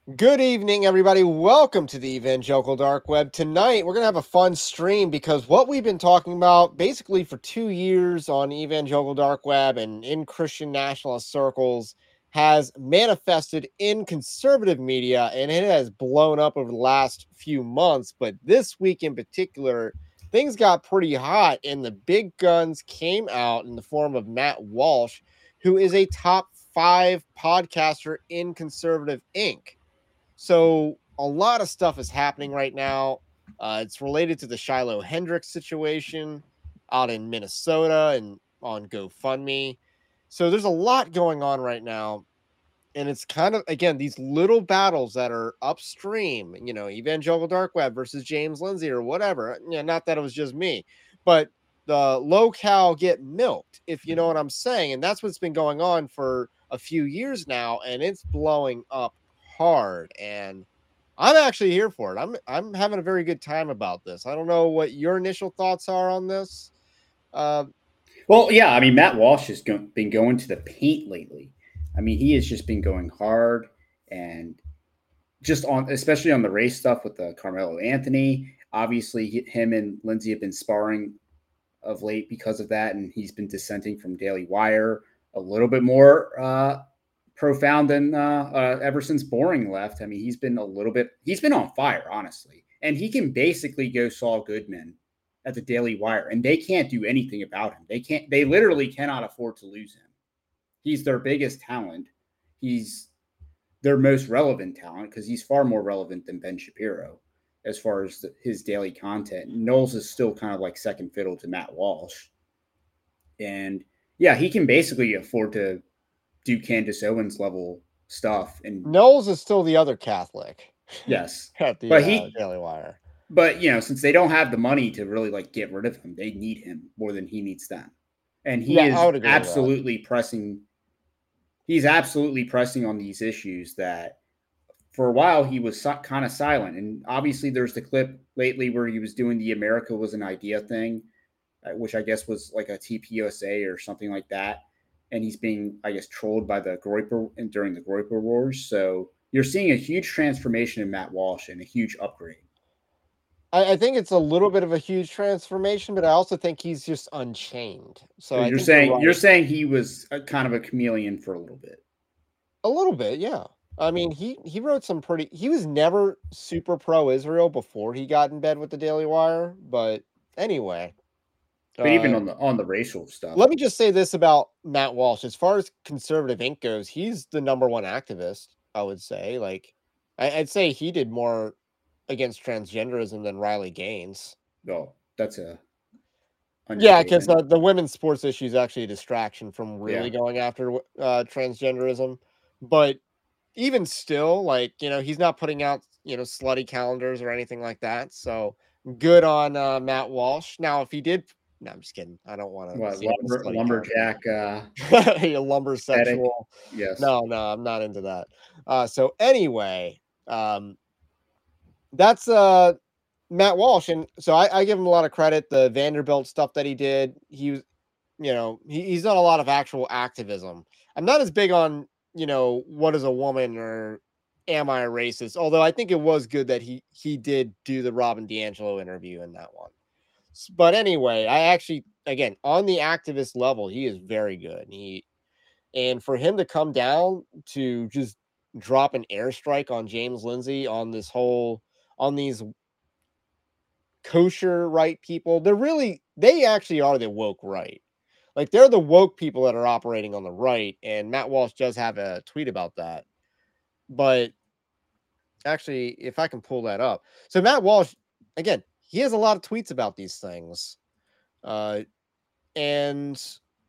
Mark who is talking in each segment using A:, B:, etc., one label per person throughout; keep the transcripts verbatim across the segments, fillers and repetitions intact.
A: Good evening, everybody. Welcome to the Evangelical Dark Web. Tonight, we're going to have a fun stream because what we've been talking about basically for two years on Evangelical Dark Web and in Christian nationalist circles has manifested in conservative media, and it has blown up over the last few months. But this week in particular, things got pretty hot, and the big guns came out in the form of Matt Walsh, who is a top five podcaster in Conservative Incorporated. So a lot of stuff is happening right now. Uh, it's related to the Shiloh Hendricks situation out in Minnesota and on GoFundMe. So there's a lot going on right now. And it's kind of, again, these little battles that are upstream, you know, Evangelical Dark Web versus James Lindsay or whatever. You know, not that it was just me, but the low-cal get milked, if you know what I'm saying. And that's what's been going on for a few years now. And it's blowing up hard, and I'm actually here for it. I'm I'm having a very good time about this. I don't know what your initial thoughts are on this. Uh,
B: well, yeah, I mean, Matt Walsh has go- been going to the paint lately. I mean, he has just been going hard and just on, especially on the race stuff with the Carmelo Anthony. Obviously, him and Lindsay have been sparring of late because of that, and he's been dissenting from Daily Wire a little bit more uh, profound than uh, uh, ever since Boring left. I mean, he's been a little bit, he's been on fire, honestly. And he can basically go Saul Goodman at the Daily Wire, and they can't do anything about him. They can't, they literally cannot afford to lose him. He's their biggest talent. He's their most relevant talent because he's far more relevant than Ben Shapiro as far as the, his daily content. Knowles is still kind of like second fiddle to Matt Walsh. And yeah, he can basically afford to do Candace Owens level stuff. And
A: Knowles is still the other Catholic.
B: Yes.
A: At the
B: but
A: uh,
B: he,
A: Daily Wire.
B: But, you know, since they don't have the money to really like get rid of him, they need him more than he needs them. And he
A: Yeah,
B: is absolutely pressing. He's absolutely pressing on these issues that for a while he was so, kind of silent. And obviously there's the clip lately where he was doing the America was an idea thing, which I guess was like a T P U S A or something like that. And he's being, I guess, trolled by the Groyper and during the Groyper Wars. So you're seeing a huge transformation in Matt Walsh and a huge upgrade.
A: I, I think it's a little bit of a huge transformation, but I also think he's just unchained. So,
B: so
A: I
B: you're
A: think
B: saying
A: you're, right.
B: you're saying he was a, kind of a chameleon for a little bit.
A: A little bit, yeah. I mean, he he wrote some pretty. He was never super pro-Israel before he got in bed with the Daily Wire, but anyway.
B: But uh, even on the on the racial stuff.
A: Let me just say this about Matt Walsh. As far as Conservative Incorporated goes, he's the number one activist, I would say. Like, I, I'd say he did more against transgenderism than Riley Gaines.
B: Oh, that's a
A: yeah, because uh, the women's sports issue is actually a distraction from really
B: yeah.
A: going after uh, transgenderism. But even still, like, you know, he's not putting out, you know, slutty calendars or anything like that. So good on uh, Matt Walsh. Now, if he did, no, I'm just kidding. I don't want to see
B: lumber, lumberjack, uh,
A: a lumber sexual.
B: Yes.
A: No, no, I'm not into that. Uh, so anyway, um, that's uh, Matt Walsh. And so I, I give him a lot of credit. The Vanderbilt stuff that he did, he was, you know, he, he's done a lot of actual activism. I'm not as big on, you know, what is a woman or am I a racist? Although I think it was good that he he did do the Robin DiAngelo interview in that one. But anyway, I actually, again, on the activist level, he is very good. He and for him to come down to just drop an airstrike on James Lindsay on this whole on these kosher right people, they're really they actually are the woke right. Like, they're the woke people that are operating on the right, and Matt Walsh does have a tweet about that. But actually, if I can pull that up. So Matt Walsh, again, he has a lot of tweets about these things. Uh, and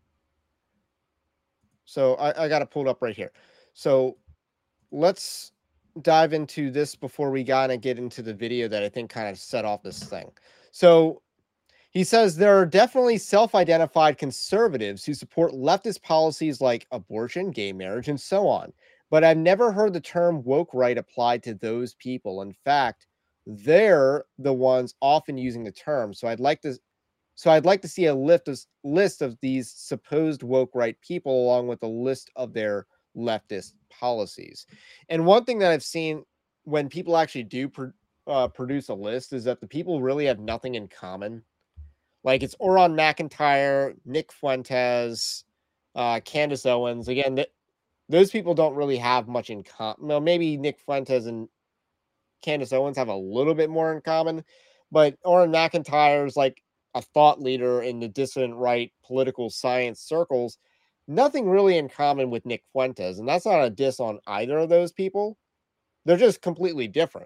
A: so I, I got it pulled up right here. So let's dive into this before we kind of get into the video that I think kind of set off this thing. So he says there are definitely self-identified conservatives who support leftist policies like abortion, gay marriage, and so on. But I've never heard the term woke right applied to those people. In fact, they're the ones often using the term. So I'd like to so I'd like to see a list of, list of these supposed woke right people along with a list of their leftist policies. And one thing that I've seen when people actually do pro- uh, produce a list is that the people really have nothing in common. Like it's Oron McIntyre, Nick Fuentes, uh, Candace Owens. Again, th- those people don't really have much in common. Well, maybe Nick Fuentes and Candace Owens have a little bit more in common, but Oren McIntyre is like a thought leader in the dissident right political science circles. Nothing really in common with Nick Fuentes, and that's not a diss on either of those people. They're just completely different.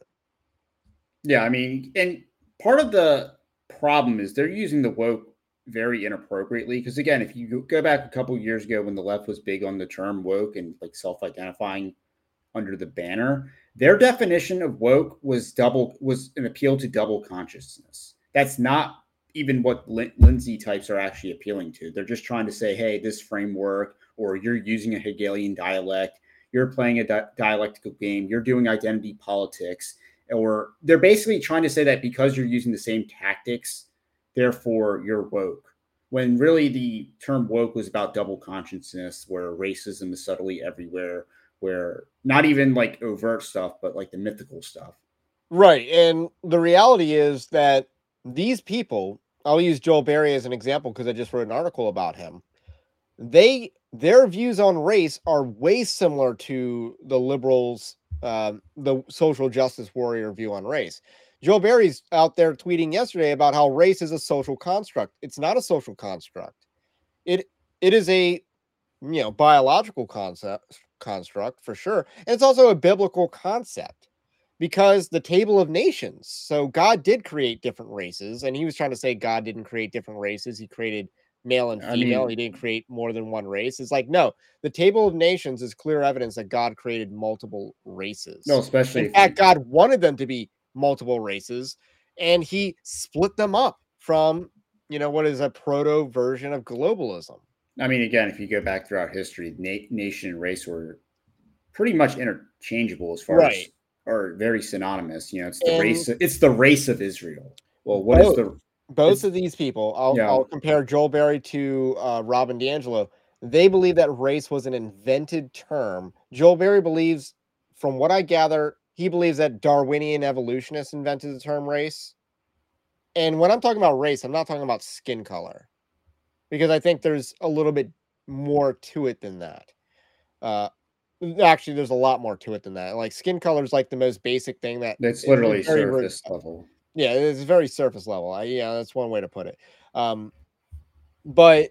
B: Yeah, I mean, and part of the problem is they're using the woke very inappropriately. Because again, if you go back a couple years ago when the left was big on the term woke and like self-identifying under the banner, their definition of woke was double was an appeal to double consciousness. That's not even what Lin- Lindsay types are actually appealing to. They're just trying to say, hey, this framework, or you're using a Hegelian dialect, you're playing a di- dialectical game, you're doing identity politics, or they're basically trying to say that because you're using the same tactics, therefore you're woke. When really the term woke was about double consciousness, where racism is subtly everywhere, where not even like overt stuff, but like the mythical stuff.
A: Right. And the reality is that these people, I'll use Joel Berry as an example because I just wrote an article about him. They their views on race are way similar to the liberals, um, the social justice warrior view on race. Joe Barry's out there tweeting yesterday about how race is a social construct. It's not a social construct. It it is a you know biological concept construct for sure, and it's also a biblical concept because the table of nations. So God did create different races, and he was trying to say God didn't create different races. He created male and
B: I
A: female. He
B: mean,
A: didn't create more than one race. It's like, no, the table of nations is clear evidence that God created multiple
B: no,
A: races.
B: especially
A: In
B: if
A: fact,
B: you,
A: God wanted them to be multiple races, and he split them up from, you know, what is a proto version of globalism.
B: I mean, again, if you go back throughout history, na- nation and race were pretty much interchangeable as far as,
A: Right.
B: or very synonymous. You know, it's the
A: And
B: race. It's the race of Israel. Well, what is
A: both
B: the?
A: both
B: It's
A: of these people, I'll
B: you
A: I'll
B: know,
A: compare Joel Berry to uh, Robin DiAngelo. They believe that race was an invented term. Joel Berry believes, from what I gather, he believes that Darwinian evolutionists invented the term race. And when I'm talking about race, I'm not talking about skin color because I think there's a little bit more to it than that. Uh, Actually, there's a lot more to it than that. Like skin color is like the most basic thing that
B: it's
A: it's a
B: literally
A: very, very
B: surface level.
A: yeah, it's very surface level. I, yeah, that's one way to put it. Um, but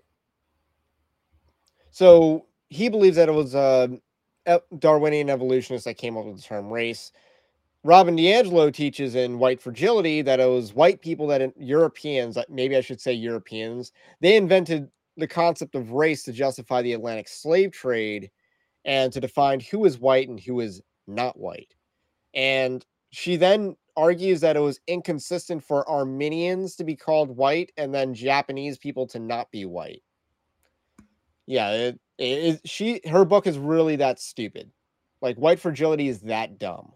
A: so he believes that it was uh, Darwinian evolutionists that came up with the term race. Robin DiAngelo teaches in White Fragility that it was white people that Europeans, maybe I should say Europeans, they invented the concept of race to justify the Atlantic slave trade and to define who is white and who is not white. And she then argues that it was inconsistent for Armenians to be called white and then Japanese people to not be white. Yeah, it, it, it, she her book is really that stupid. Like White Fragility is that dumb.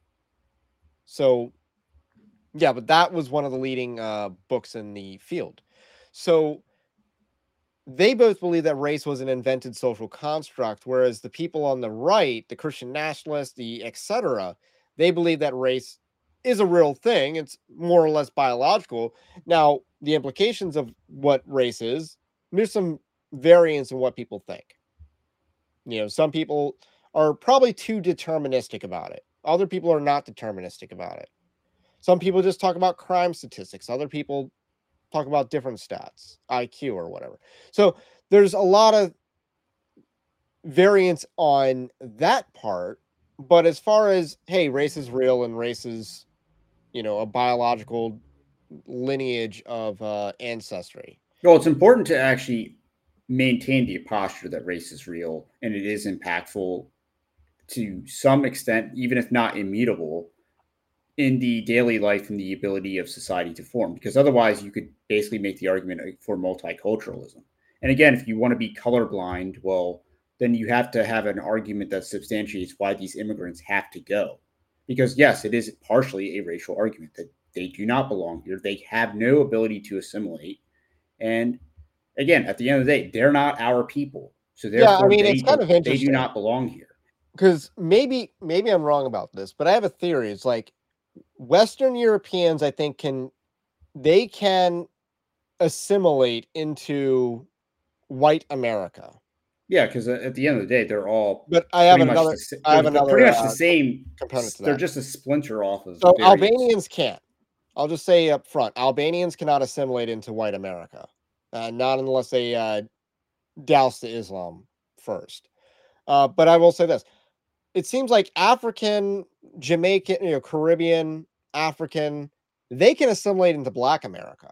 A: So yeah, but that was one of the leading uh, books in the field. So they both believe that race was an invented social construct, whereas the people on the right, the Christian nationalists, the et cetera, they believe that race is a real thing. It's more or less biological. Now, the implications of what race is, there's some variance in what people think. You know, some people are probably too deterministic about it. Other people are not deterministic about it. Some people just talk about crime statistics. Other people talk about different stats, I Q or whatever. So there's a lot of variance on that part. But as far as, hey, race is real and race is, you know, a biological lineage of uh, ancestry.
B: Well, it's important to actually maintain the posture that race is real and it is impactful to some extent, even if not immutable, in the daily life and the ability of society to form. Because otherwise, you could basically make the argument for multiculturalism. And again, if you want to be colorblind, well, then you have to have an argument that substantiates why these immigrants have to go. Because yes, it is partially a racial argument that they do not belong here. They have no ability to assimilate. And again, at the end of the day, they're not our people. So
A: Yeah, I
B: therefore
A: mean, it's
B: they
A: kind of
B: they do
A: interesting.
B: not belong here.
A: because maybe maybe I'm wrong about this, but I have a theory. It's like Western Europeans, I think, can they can assimilate into white America.
B: Yeah, because at the end of the day, they're all
A: But I have
B: pretty much
A: another
B: the sa-
A: I
B: they're
A: have
B: the, pretty
A: another
B: much the
A: uh,
B: same.
A: component to
B: They're
A: that.
B: just a splinter off of
A: So
B: various.
A: Albanians can't. I'll just say up front, Albanians cannot assimilate into white America, uh, not unless they uh, douse the Islam first. Uh, but I will say this: it seems like African, Jamaican, you know, Caribbean, African, they can assimilate into Black America.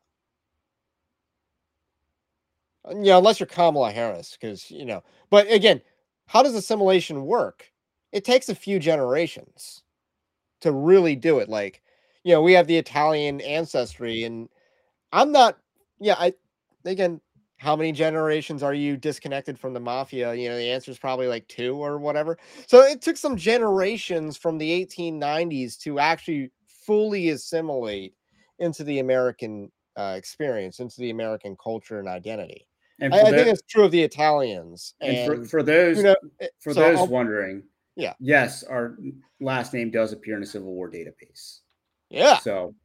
A: Uh, You know, unless you're Kamala Harris, because you know. But again, how does assimilation work? It takes a few generations to really do it. Like, you know, we have the Italian ancestry, and I'm not. Yeah, I again, how many generations are you disconnected from the mafia? You know, the answer is probably like two or whatever. So it took some generations from the eighteen nineties to actually fully assimilate into the American uh, experience, into the American culture and identity.
B: And
A: I,
B: for
A: I think
B: the
A: it's true of the Italians,
B: and for
A: and
B: for
A: you
B: those
A: know, eh,
B: for
A: so
B: those
A: I'll,
B: wondering,
A: yeah,
B: yes, our last name does appear in a Civil War database.
A: yeah,
B: So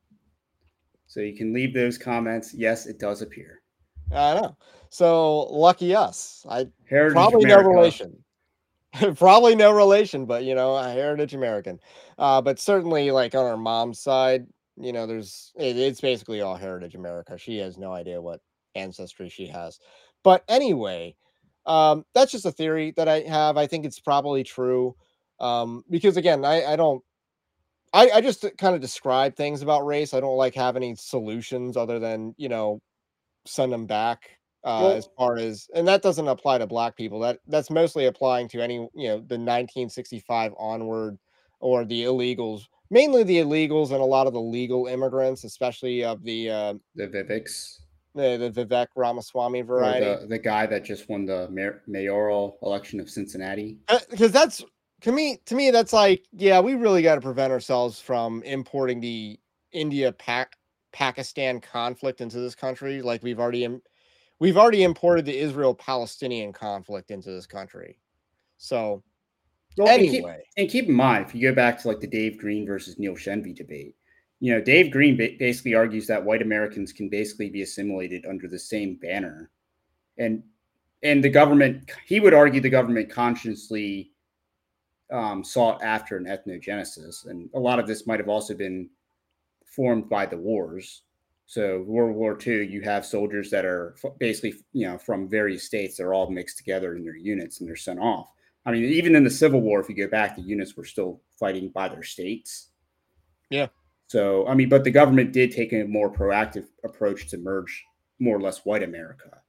B: so you can leave those comments. Yes, it does appear.
A: I know. So lucky us. I
B: Heritage
A: probably no
B: America.
A: relation. Probably no relation, but you know, a heritage American. Uh, but certainly, like on our mom's side, you know, there's it, it's basically all heritage America. She has no idea what ancestry she has. But anyway, um, that's just a theory that I have. I think it's probably true. Um, because again, I, I don't I, I just kind of describe things about race. I don't like have any solutions other than, you know, send them back, uh, as
B: Well,
A: far as and that doesn't apply to black people. That that's mostly applying to any, you know, the nineteen sixty-five onward or the illegals, mainly the illegals and a lot of the legal immigrants, especially of the uh,
B: the Viveks
A: the, the Vivek Ramaswamy
B: or
A: variety.
B: the the guy that just won the mayor, mayoral election of Cincinnati.
A: Because that's to me to me that's like, yeah, we really got to prevent ourselves from importing the India Pac Pakistan conflict into this country like we've already im- we've already imported the Israel Palestinian conflict into this country. So
B: Well, and keep
A: anyway,
B: and keep in mind if you go back to like the Dave Green versus Neil Shenvi debate, you know, Dave Green ba- basically argues that white Americans can basically be assimilated under the same banner, and and the government he would argue the government consciously um, sought after an ethnogenesis, and a lot of this might have also been formed by the wars. So World War Two, you have soldiers that are basically, you know, from various states. They're all mixed together in their units and they're sent off. I mean, even in the Civil War, if you go back, the units were still fighting by their states.
A: yeah.
B: So, I mean, but the government did take a more proactive approach to merge more or less white America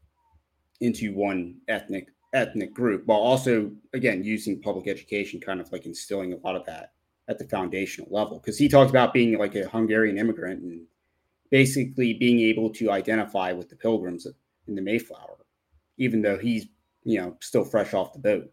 B: into one ethnic ethnic group, while also again using public education, kind of like instilling a lot of that at the foundational level. Because he talked about being like a Hungarian immigrant and basically being able to identify with the Pilgrims in the Mayflower, even though he's, you know, still fresh off the boat.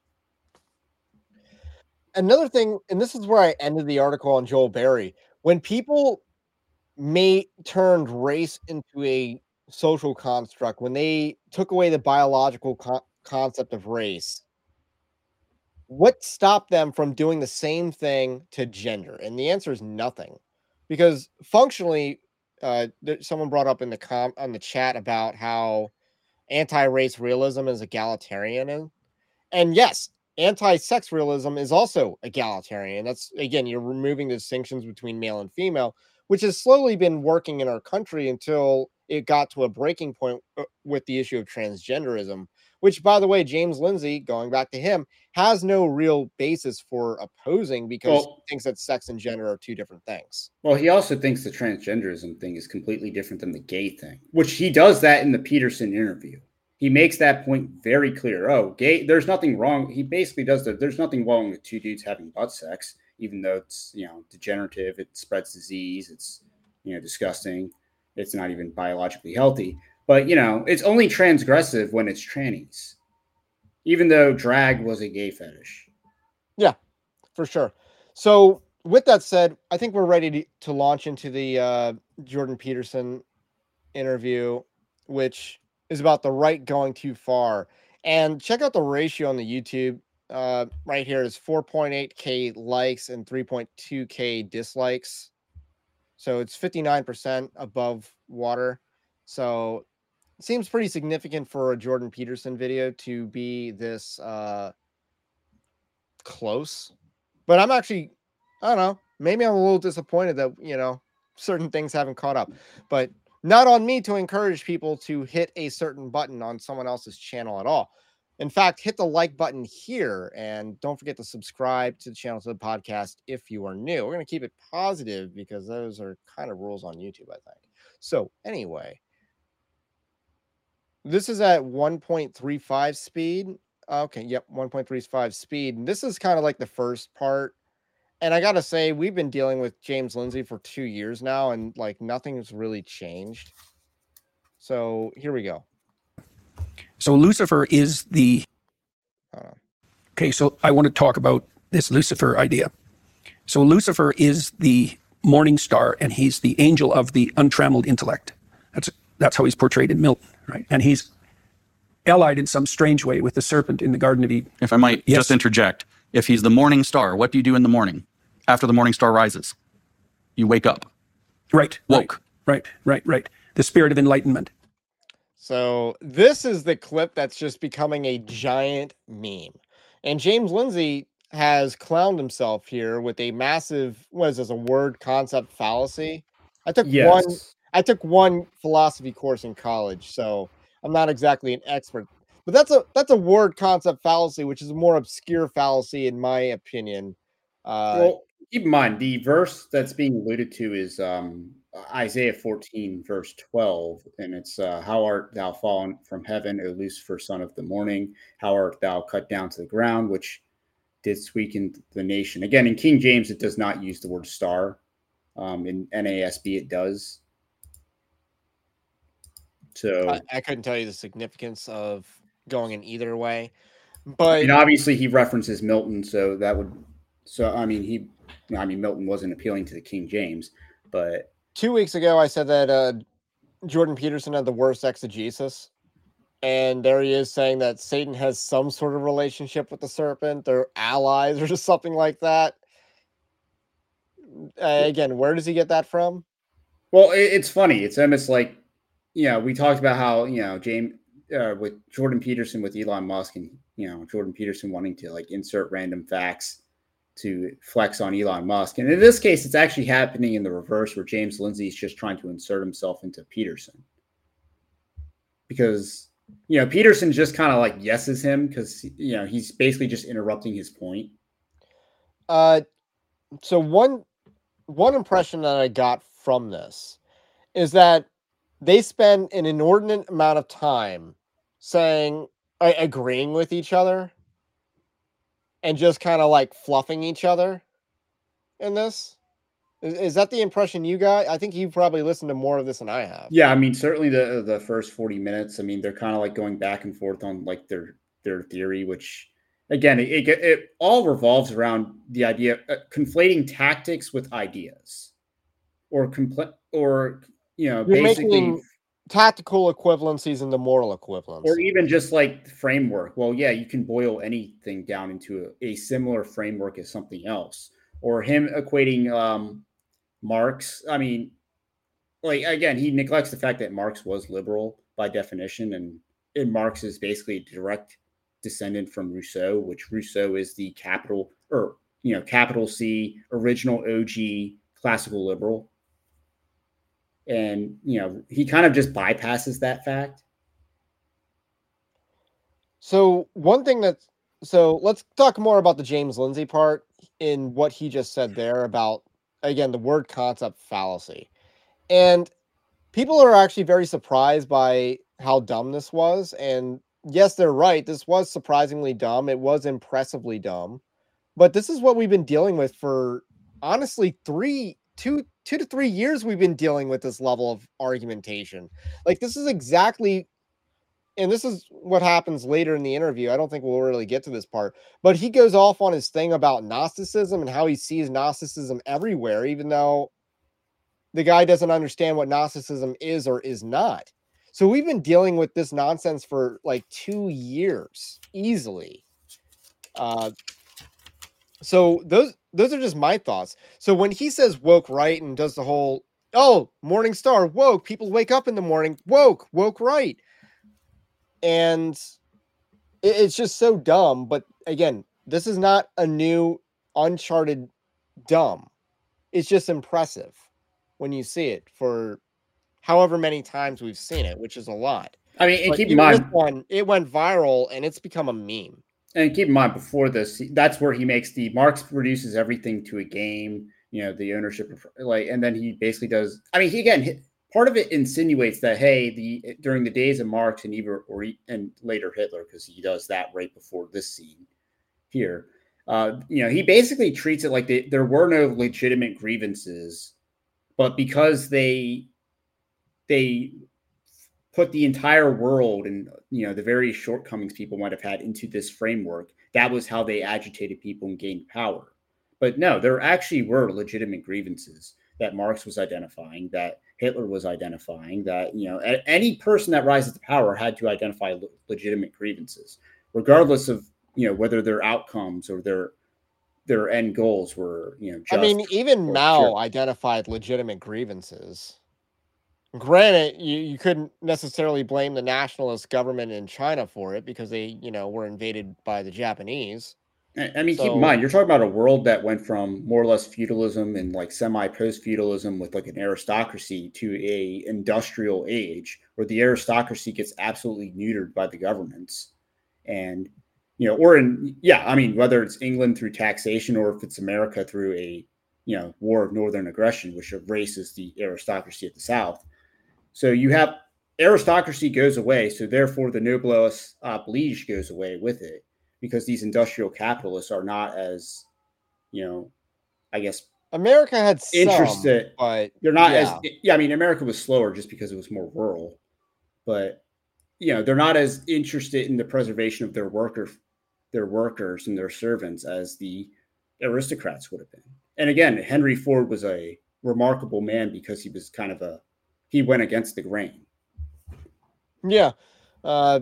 A: Another thing, and this is where I ended the article on Joel Berry. When people made turned race into a social construct, when they took away the biological co- concept of race, what stopped them from doing the same thing to gender? And the answer is nothing, because functionally, uh, there, someone brought up in the com on the chat about how anti-race realism is egalitarian, and, and yes, anti-sex realism is also egalitarian. That's again, you're removing the distinctions between male and female, which has slowly been working in our country until it got to a breaking point uh, with the issue of transgenderism, which, by the way, James Lindsay, going back to him, has no real basis for opposing because he
B: Well,
A: thinks that sex and gender are two different things.
B: well, he also thinks the transgenderism thing is completely different than the gay thing, which he does that in the Peterson interview. He makes that point very clear. Oh, gay, there's nothing wrong. He basically does that. There's nothing wrong with two dudes having butt sex, even though it's, you know, degenerative, it spreads disease, it's, you know, disgusting, it's not even biologically healthy. But, you know, it's only transgressive when it's trannies, even though drag was a gay fetish.
A: Yeah, for sure. So, with that said, I think we're ready to, to launch into the uh, Jordan Peterson interview, which is about the right going too far. And check out the ratio on the YouTube. uh, right here is four point eight K likes and three point two K dislikes. So it's fifty-nine percent above water. So it seems pretty significant for a Jordan Peterson video to be this uh, close. But I'm actually, I don't know, maybe I'm a little disappointed that, you know, certain things haven't caught up. But not on me to encourage people to hit a certain button on someone else's channel at all. In fact, hit the like button here and don't forget to subscribe to the channel, to the podcast if you are new. We're going to keep it positive because those are kind of rules on YouTube, I think. So anyway, this is at one point three five speed. Okay, yep, one point three five speed. And this is kind of like the first part. And I got to say, we've been dealing with James Lindsay for two years now, and like nothing's really changed. So here we go.
C: So Lucifer is the, okay, so I want to talk about this Lucifer idea. So Lucifer is the morning star, and he's the angel of the untrammeled intellect. That's that's how he's portrayed in Milton, right? And he's allied in some strange way with the serpent in the Garden of Eden.
D: If I might
C: Yes.
D: just interject, if he's the morning star, what do you do in the morning after the morning star rises? You wake up.
C: Right.
D: Woke.
C: Right, right, right. right. The spirit of enlightenment.
A: So this is the clip that's just becoming a giant meme. And James Lindsay has clowned himself here with a massive, what is this, a word concept fallacy? I took
B: Yes.
A: one I took one philosophy course in college, so I'm not exactly an expert. But that's a that's a word concept fallacy, which is a more obscure fallacy in my opinion. Uh,
B: Well, keep in mind the verse that's being alluded to is um, Isaiah fourteen, verse twelve, and it's uh, "How art thou fallen from heaven, O Lucifer, son of the morning? How art thou cut down to the ground, which didst weaken the nation?" Again, in King James, it does not use the word star. Um, in N A S B, it does. So,
A: I, I couldn't tell you the significance of going in either way,
B: I
A: but
B: mean, obviously, he references Milton, so that would. So, I mean, he. I mean, Milton wasn't appealing to the King James, but
A: two weeks ago I said that uh, Jordan Peterson had the worst exegesis. And there he is saying that Satan has some sort of relationship with the serpent. They're allies or just something like that. Uh, again, where does he get that from?
B: well, it, it's funny. It's almost like, you know, we talked about how, you know, James uh, with Jordan Peterson with Elon Musk and, you know, Jordan Peterson wanting to like insert random facts to flex on Elon Musk. And in this case, it's actually happening in the reverse where James Lindsay is just trying to insert himself into Peterson. Because, you know, Peterson just kind of like yeses him because, you know, he's basically just interrupting his point.
A: Uh, so one one impression that I got from this is that they spend an inordinate amount of time saying, uh, agreeing with each other and just kind of like fluffing each other in this. Is, is that the impression you got? I think you probably listened to more of this than I have.
B: Yeah, I mean, certainly the the first forty minutes. I mean, they're kind of like going back and forth on like their their theory, which again, it it, it all revolves around the idea of uh, conflating tactics with ideas, or compl- or you know,
A: You're
B: basically,
A: making tactical equivalencies into moral equivalence.
B: or even just like framework. Well, yeah, you can boil anything down into a, a similar framework as something else, or him equating um, Marx. I mean, like again, he neglects the fact that Marx was liberal by definition, and, and Marx is basically a direct descendant from Rousseau, which Rousseau is the capital or you know capital C original O G classical liberal, and you know he kind of just bypasses that fact.
A: So one thing that's so let's talk more about the James Lindsay part in what he just said there about again the word concept fallacy. And people are actually very surprised by how dumb this was. And yes, they're right. This was surprisingly dumb. It was impressively dumb. But this is what we've been dealing with for honestly three, two, two to three years. We've been dealing with this level of argumentation. Like this is exactly, and this is what happens later in the interview. I don't think we'll really get to this part, but he goes off on his thing about Gnosticism and how he sees Gnosticism everywhere, even though the guy doesn't understand what Gnosticism is or is not. So we've been dealing with this nonsense for like two years easily. Uh, so those those are just my thoughts. So when he says woke right and does the whole, oh, Morning Star, woke, people wake up in the morning, woke, woke right. And it, it's just so dumb. But again, this is not a new, uncharted dumb. It's just impressive when you see it for however many times we've seen it, which is a lot.
B: I mean, and
A: But
B: keep in
A: even this
B: mind,
A: one, it went viral and it's become a meme.
B: and keep in mind before this, that's where he makes the Marx reduces everything to a game, you know, the ownership of like, and then he basically does. I mean, he again, he, part of it insinuates that hey, the during the days of Marx and even or and later Hitler, because he does that right before this scene here. Uh, you know, he basically treats it like they, there were no legitimate grievances, but because they they put the entire world and you know the various shortcomings people might have had into this framework, that was how they agitated people and gained power. But no, there actually were legitimate grievances that Marx was identifying, that Hitler was identifying, that you know any person that rises to power had to identify le- legitimate grievances, regardless of you know whether their outcomes or their their end goals were you know just
A: I mean, even Mao
B: pure.
A: identified legitimate grievances. Granted, you, you couldn't necessarily blame the nationalist government in China for it because they, you know, were invaded by the Japanese.
B: I mean,
A: so,
B: keep in mind, you're talking about a world that went from more or less feudalism and like semi-post feudalism with like an aristocracy to a industrial age where the aristocracy gets absolutely neutered by the governments. And, you know, or in, yeah, I mean, whether it's England through taxation or if it's America through a, you know, war of northern aggression, which erases the aristocracy at the South. So you have aristocracy goes away. So therefore the noblesse oblige goes away with it. Because these industrial capitalists are not as, you know, I guess
A: America had some,
B: interested,
A: but
B: they're not
A: yeah.
B: as, yeah, I mean, America was slower just because it was more rural, but, you know, they're not as interested in the preservation of their worker, their workers and their servants as the aristocrats would have been. And again, Henry Ford was a remarkable man because he was kind of a, he went against the grain.
A: Yeah. Uh,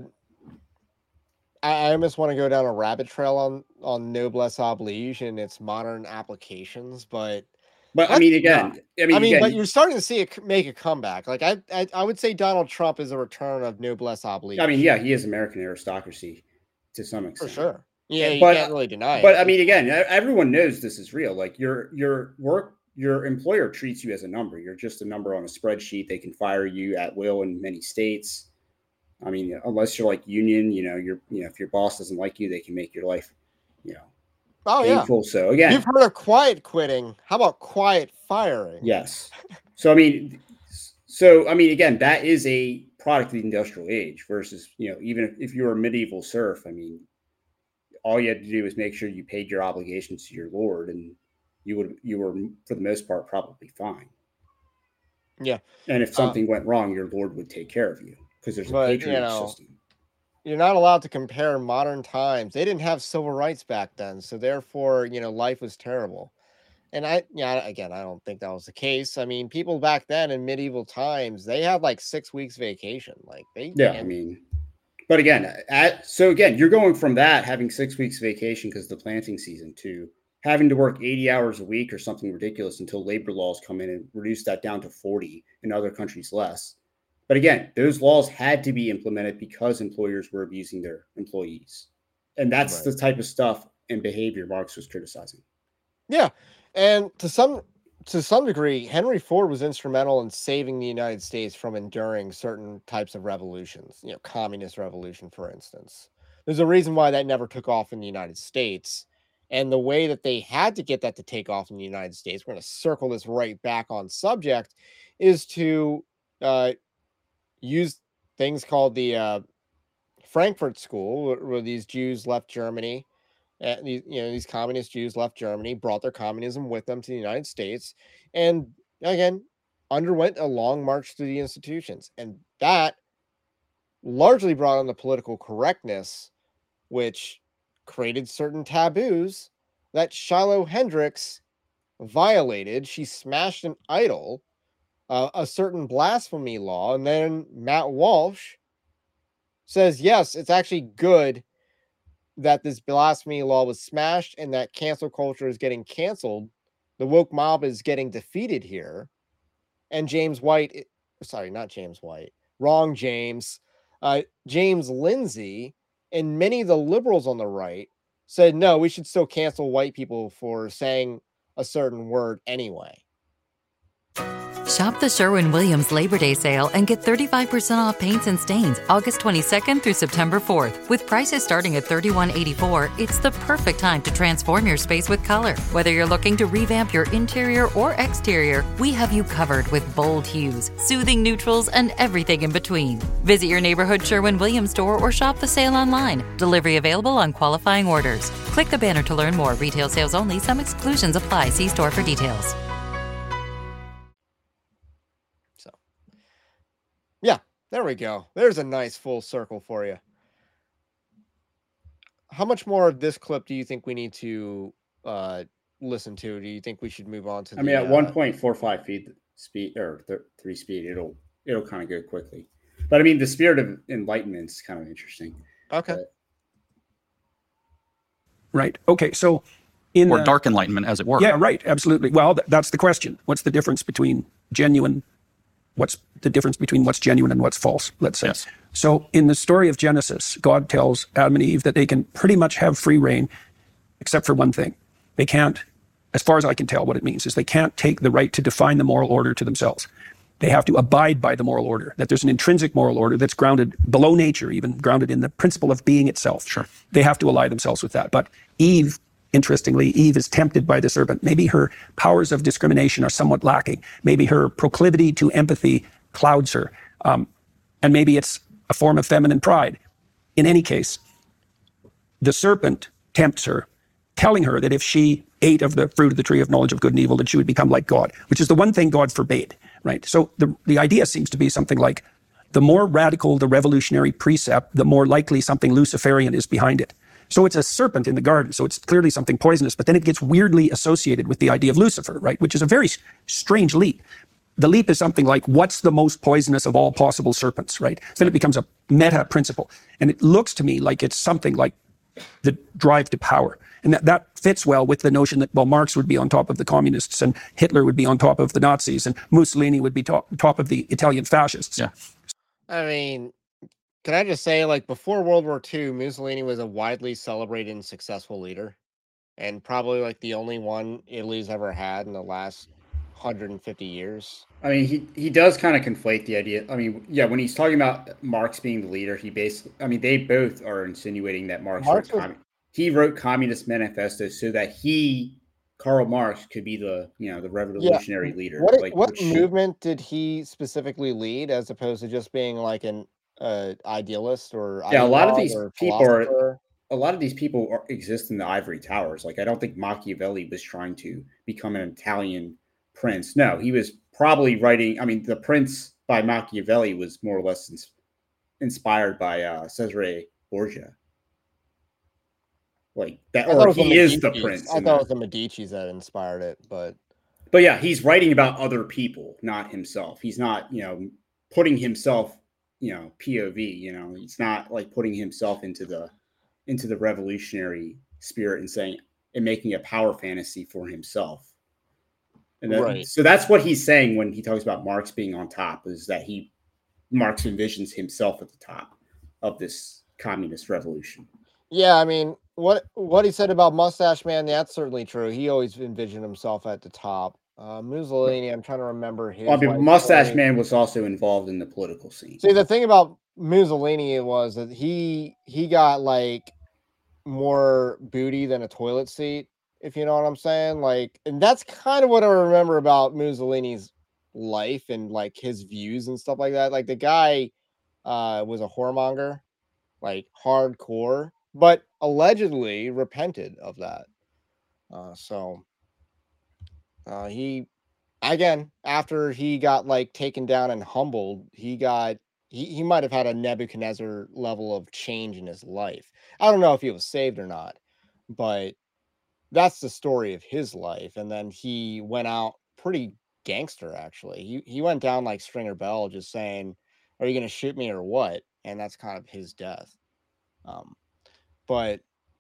A: I almost want to go down a rabbit trail on on noblesse oblige and its modern applications, but
B: but I mean, again, I mean,
A: I mean,
B: again,
A: but you're starting to see it make a comeback. Like I, I, I would say Donald Trump is a return of noblesse oblige.
B: I mean, yeah, he is American aristocracy to some extent,
A: for sure. Yeah, you
B: but,
A: can't really deny
B: but,
A: it.
B: But I mean, again, everyone knows this is real. Like your your work, your employer treats you as a number. You're just a number on a spreadsheet. They can fire you at will in many states. I mean, unless you're like union, you know, you're, you know, if your boss doesn't like you, they can make your life, you know,
A: oh,
B: painful.
A: Yeah.
B: So again,
A: you've heard of quiet quitting. How about quiet firing?
B: Yes. So, I mean, so, I mean, again, that is a product of the industrial age versus, you know, even if, if you were a medieval serf, I mean, all you had to do was make sure you paid your obligations to your lord and you would, you were for the most part, probably fine.
A: Yeah.
B: And if something uh, went wrong, your lord would take care of you. Because there's a
A: but,
B: patronage
A: you know,
B: system.
A: You're not allowed to compare modern times. They didn't have civil rights back then, so therefore, you know, life was terrible. And I, yeah, again, I don't think that was the case. I mean, people back then in medieval times, they had like six weeks vacation. Like they,
B: yeah, and, I mean, but again, at, so again, you're going from that having six weeks vacation because the planting season to having to work eighty hours a week or something ridiculous until labor laws come in and reduce that down to forty, in other countries less. But again, those laws had to be implemented because employers were abusing their employees. And that's right. The type of stuff and behavior Marx was criticizing.
A: Yeah. And to some to some degree, Henry Ford was instrumental in saving the United States from enduring certain types of revolutions, you know, communist revolution, for instance. There's a reason why that never took off in the United States. And the way that they had to get that to take off in the United States, we're going to circle this right back on subject, is to uh, use things called the uh, Frankfurt School, where, where these Jews left Germany. Uh, these, you know, these communist Jews left Germany, brought their communism with them to the United States, and again, underwent a long march through the institutions. And that largely brought on the political correctness, which created certain taboos that Shiloh Hendricks violated. She smashed an idol, uh, a certain blasphemy law, and then Matt Walsh says, yes, it's actually good that this blasphemy law was smashed and that cancel culture is getting canceled. The woke mob is getting defeated here. And James White, sorry, not James White, wrong James, uh, James Lindsay, and many of the liberals on the right said, no, we should still cancel white people for saying a certain word anyway.
E: Shop the Sherwin-Williams Labor Day sale and get thirty-five percent off paints and stains August twenty-second through September fourth. With prices starting at thirty-one eighty-four, it's the perfect time to transform your space with color. Whether you're looking to revamp your interior or exterior, we have you covered with bold hues, soothing neutrals, and everything in between. Visit your neighborhood Sherwin-Williams store or shop the sale online. Delivery available on qualifying orders. Click the banner to learn more. Retail sales only. Some exclusions apply. See store for details.
A: Yeah, there we go. There's a nice full circle for you. How much more of this clip do you think we need to uh, listen to? Do you think we should move on to?
B: I
A: the,
B: mean, at
A: uh,
B: one point four five feet speed or th- three speed, it'll it'll kind of go quickly. But I mean, the spirit of enlightenment is kind of interesting.
A: Okay.
B: But,
C: Right. Okay. So in
D: or
C: the,
D: dark enlightenment, as it were.
C: Yeah, right. Absolutely. Well, th- that's the question. What's the difference between genuine? What's the difference between what's genuine and what's false? Let's say.
D: Yes.
C: So in the story of Genesis, God tells Adam and Eve that they can pretty much have free reign, except for one thing. They can't, as far as I can tell, what it means is they can't take the right to define the moral order to themselves. They have to abide by the moral order, that there's an intrinsic moral order that's grounded below nature, even grounded in the principle of being itself.
D: Sure.
C: They have to ally themselves with that. But Eve, interestingly, Eve is tempted by the serpent. Maybe her powers of discrimination are somewhat lacking. Maybe her proclivity to empathy clouds her. Um, and maybe it's a form of feminine pride. In any case, the serpent tempts her, telling her that if she ate of the fruit of the tree of knowledge of good and evil, that she would become like God, which is the one thing God forbade, right? So the, the idea seems to be something like, the more radical the revolutionary precept, the more likely something Luciferian is behind it. So it's a serpent in the garden, so it's clearly something poisonous, but then it gets weirdly associated with the idea of Lucifer, right? Which is a very strange leap. The leap is something like, what's the most poisonous of all possible serpents, right? Then it becomes a meta principle. And it looks to me like it's something like the drive to power. And that, that fits well with the notion that, well, Marx would be on top of the communists and Hitler would be on top of the Nazis and Mussolini would be top, top of the Italian fascists.
D: Yeah.
A: I mean, can I just say, like, before World War Two, Mussolini was a widely celebrated and successful leader, and probably like the only one Italy's ever had in the last one hundred fifty years.
B: I mean, he, he does kind of conflate the idea. I mean, yeah, when he's talking about Marx being the leader, he basically, I mean, they both are insinuating that Marx,
A: Marx
B: wrote
A: was,
B: commun- he wrote Communist Manifesto so that he, Karl Marx, could be the, you know, the revolutionary
A: yeah.
B: leader.
A: What,
B: like,
A: what
B: which,
A: movement did he specifically lead, as opposed to just being like an uh, idealist or
B: yeah, a lot of these
A: or
B: people
A: philosopher?
B: are, a lot of these people are, exist in the ivory towers. Like, I don't think Machiavelli was trying to become an Italian prince. No, he was probably writing. I mean, the Prince by Machiavelli was more or less ins- inspired by uh, Cesare Borgia. Like that, or he is the prince.
A: I thought it was the Medicis that inspired it, but
B: but yeah, he's writing about other people, not himself. He's not, you know, putting himself, you know, P O V. You know, he's not like putting himself into the into the revolutionary spirit and saying and making a power fantasy for himself. And that,
A: right.
B: So that's what he's saying when he talks about Marx being on top, is that he Marx envisions himself at the top of this communist revolution.
A: Yeah, I mean, what what he said about Mustache Man, that's certainly true. He always envisioned himself at the top. Uh, Mussolini, I'm trying to remember his.
B: Well, I mean, Mustache story. Man was also involved in the political scene.
A: See, the thing about Mussolini was that he he got like more booty than a toilet seat, if you know what I'm saying. Like, and that's kind of what I remember about Mussolini's life and like his views and stuff like that. Like, the guy uh, was a whoremonger, like hardcore, but allegedly repented of that. Uh, so uh, he, again, after he got like taken down and humbled, he got, he, he might have had a Nebuchadnezzar level of change in his life. I don't know if he was saved or not, but that's the story of his life. And then he went out pretty gangster, actually. He, he went down like Stringer Bell, just saying, are you going to shoot me or what? And that's kind of his death. Um, but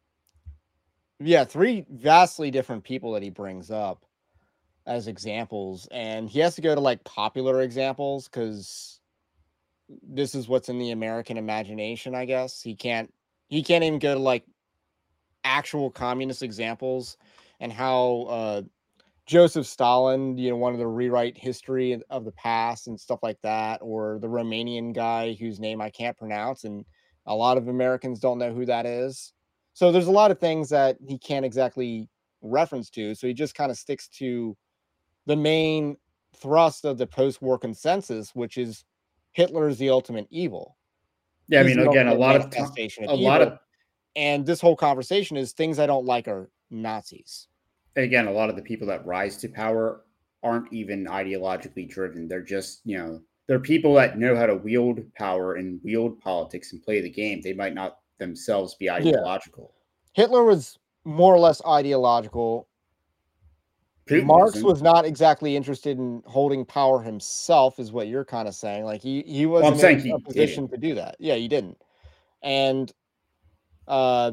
A: Yeah, three vastly different people that he brings up as examples, and he has to go to like popular examples because this is what's in the American imagination, I guess. He can't he can't even go to like actual communist examples and how uh Joseph Stalin, you know, wanted to rewrite history of the past and stuff like that, or the Romanian guy whose name I can't pronounce, and a lot of Americans don't know who that is. So there's a lot of things that he can't exactly reference to. So he just kind of sticks to the main thrust of the post-war consensus, which is Hitler is the ultimate evil.
B: Yeah, I
A: He's
B: mean,
A: the
B: again, a
A: ultimate
B: lot of
A: manifestation
B: ti-
A: of
B: a lot
A: evil.
B: of
A: And this whole conversation is things I don't like are Nazis.
B: again, a lot of the people that rise to power aren't even ideologically driven. They're just, you know, they're people that know how to wield power and wield politics and play the game. They might not themselves be
A: Yeah.
B: ideological.
A: Hitler was more or less ideological.
B: Putin
A: Marx
B: isn't.
A: was not exactly interested in holding power himself, is what you're kind of saying. Like he he
B: Well, I'm
A: wasn't
B: saying
A: in
B: he
A: a position
B: didn't.
A: to do that. Yeah, he didn't. And uh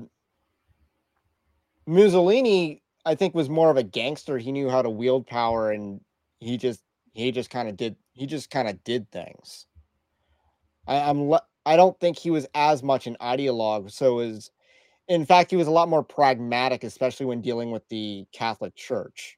A: Mussolini, I think, was more of a gangster. He knew how to wield power, and he just he just kind of did he just kind of did things. I, I'm le- I don't think he was as much an ideologue. So is in fact he was a lot more pragmatic, especially when dealing with the Catholic Church.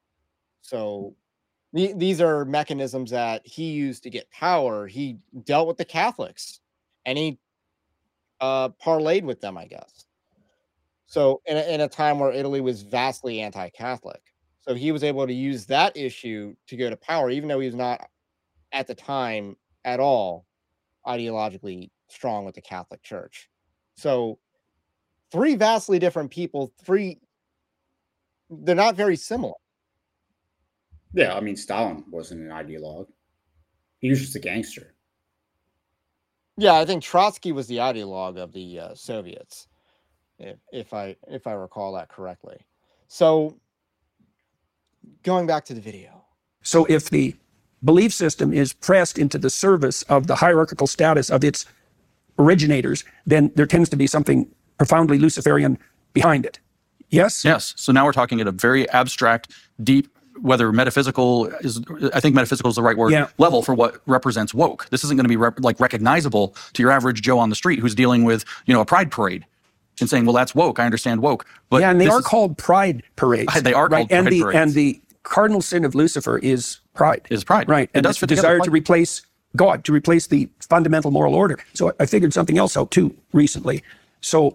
A: So the, these are mechanisms that he used to get power. He dealt with the Catholics, and he uh, parlayed with them, I guess. So in a, in a time where Italy was vastly anti-Catholic, so he was able to use that issue to go to power, even though he was not at the time at all ideologically strong with the Catholic Church. So three vastly different people, three they're not very similar.
B: Yeah, I mean, Stalin wasn't an ideologue. He was just a gangster.
A: Yeah, I think Trotsky was the ideologue of the uh, Soviets, if, if I if I recall that correctly. So going back to the video.
C: So if the belief system is pressed into the service of the hierarchical status of its originators, then there tends to be something profoundly Luciferian behind it. Yes?
D: Yes. So now we're talking at a very abstract, deep, whether metaphysical is, I think metaphysical is the right word,
C: Yeah.
D: level for what represents woke. This isn't going to be rep- like recognizable to your average Joe on the street who's dealing with, you know, a pride parade and saying, well, that's woke. I understand woke. But
C: yeah, and they
D: this
C: are
D: is-
C: called pride parades.
D: They are
C: right?
D: called
C: and
D: pride
C: the,
D: parades.
C: And the cardinal sin of Lucifer is pride.
D: Is pride.
C: Right.
D: It
C: And
D: does
C: the
D: fit together
C: desire
D: quite-
C: to replace God, to replace the fundamental moral order. So I figured something else out too recently. So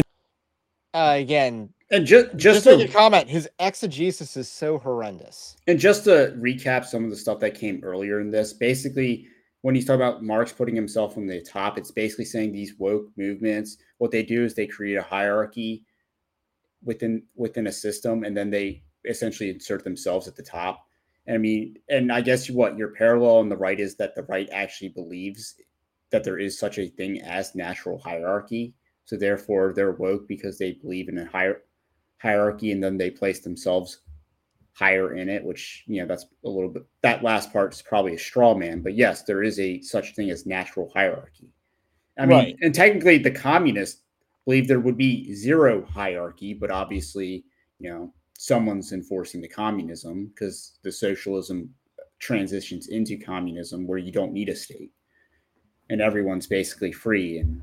A: Uh, again,
B: And just
A: just,
B: just
A: make
B: to,
A: a comment. His exegesis is so horrendous.
B: and just to recap some of the stuff that came earlier in this, basically, when he's talking about Marx putting himself on the top, it's basically saying these woke movements, what they do is they create a hierarchy within within a system, and then they essentially insert themselves at the top. And I mean, and I guess what your parallel on the right is that the right actually believes that there is such a thing as natural hierarchy. So therefore, they're woke because they believe in a higher hierarchy, and then they place themselves higher in it, which, you know, that's a little bit, that last part is probably a straw man, but yes, there is a such thing as natural hierarchy. I mean,
A: Right.
B: and technically the communists believe there would be zero hierarchy, but obviously, you know, someone's enforcing the communism because the socialism transitions into communism where you don't need a state and everyone's basically free. And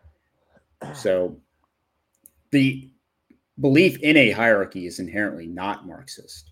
B: so the belief in a hierarchy is inherently not Marxist.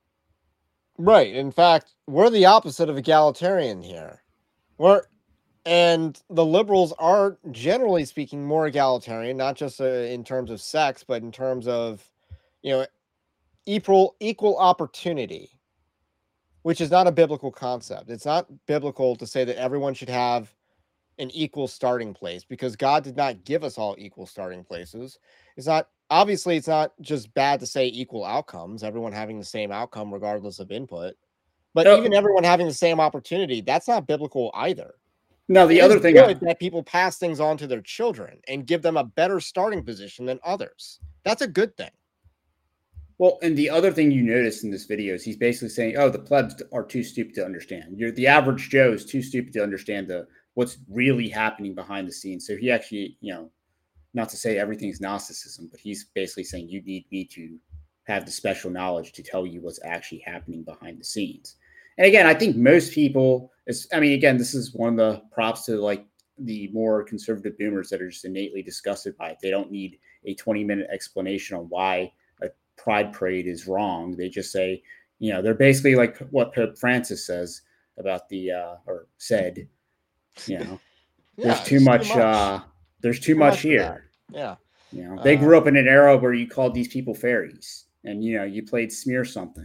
A: Right. In fact, we're the opposite of egalitarian here. We're and the liberals are, generally speaking, more egalitarian, not just uh, in terms of sex, but in terms of, you know, equal equal opportunity, which is not a biblical concept. It's not biblical to say that everyone should have an equal starting place, because God did not give us all equal starting places. It's not, obviously, it's not just bad to say equal outcomes, everyone having the same outcome regardless of input, but
B: No.
A: even everyone having the same opportunity, that's not biblical either.
B: Now, the
A: It
B: other
A: is
B: thing,
A: good
B: I,
A: that people pass things on to their children and give them a better starting position than others. That's a good thing.
B: well, and the other thing you notice in this video is he's basically saying, "Oh, the plebs are too stupid to understand. You're the average Joe is too stupid to understand the what's really happening behind the scenes." So he actually, you know, not to say everything's Gnosticism, but he's basically saying you need me to have the special knowledge to tell you what's actually happening behind the scenes. And again, I think most people, is, I mean, again, this is one of the props to like the more conservative boomers that are just innately disgusted by it. They don't need a twenty minute explanation on why a pride parade is wrong. They just say, you know, they're basically like what Pope Francis says about the, uh, or said, you know,
A: Yeah,
B: there's too
A: it's
B: much,
A: too much.
B: uh, there's too,
A: Too
B: much,
A: much for
B: here.
A: Yeah.
B: You know, they
A: Uh,
B: grew up in an era where you called these people fairies and, you know, you played smear something.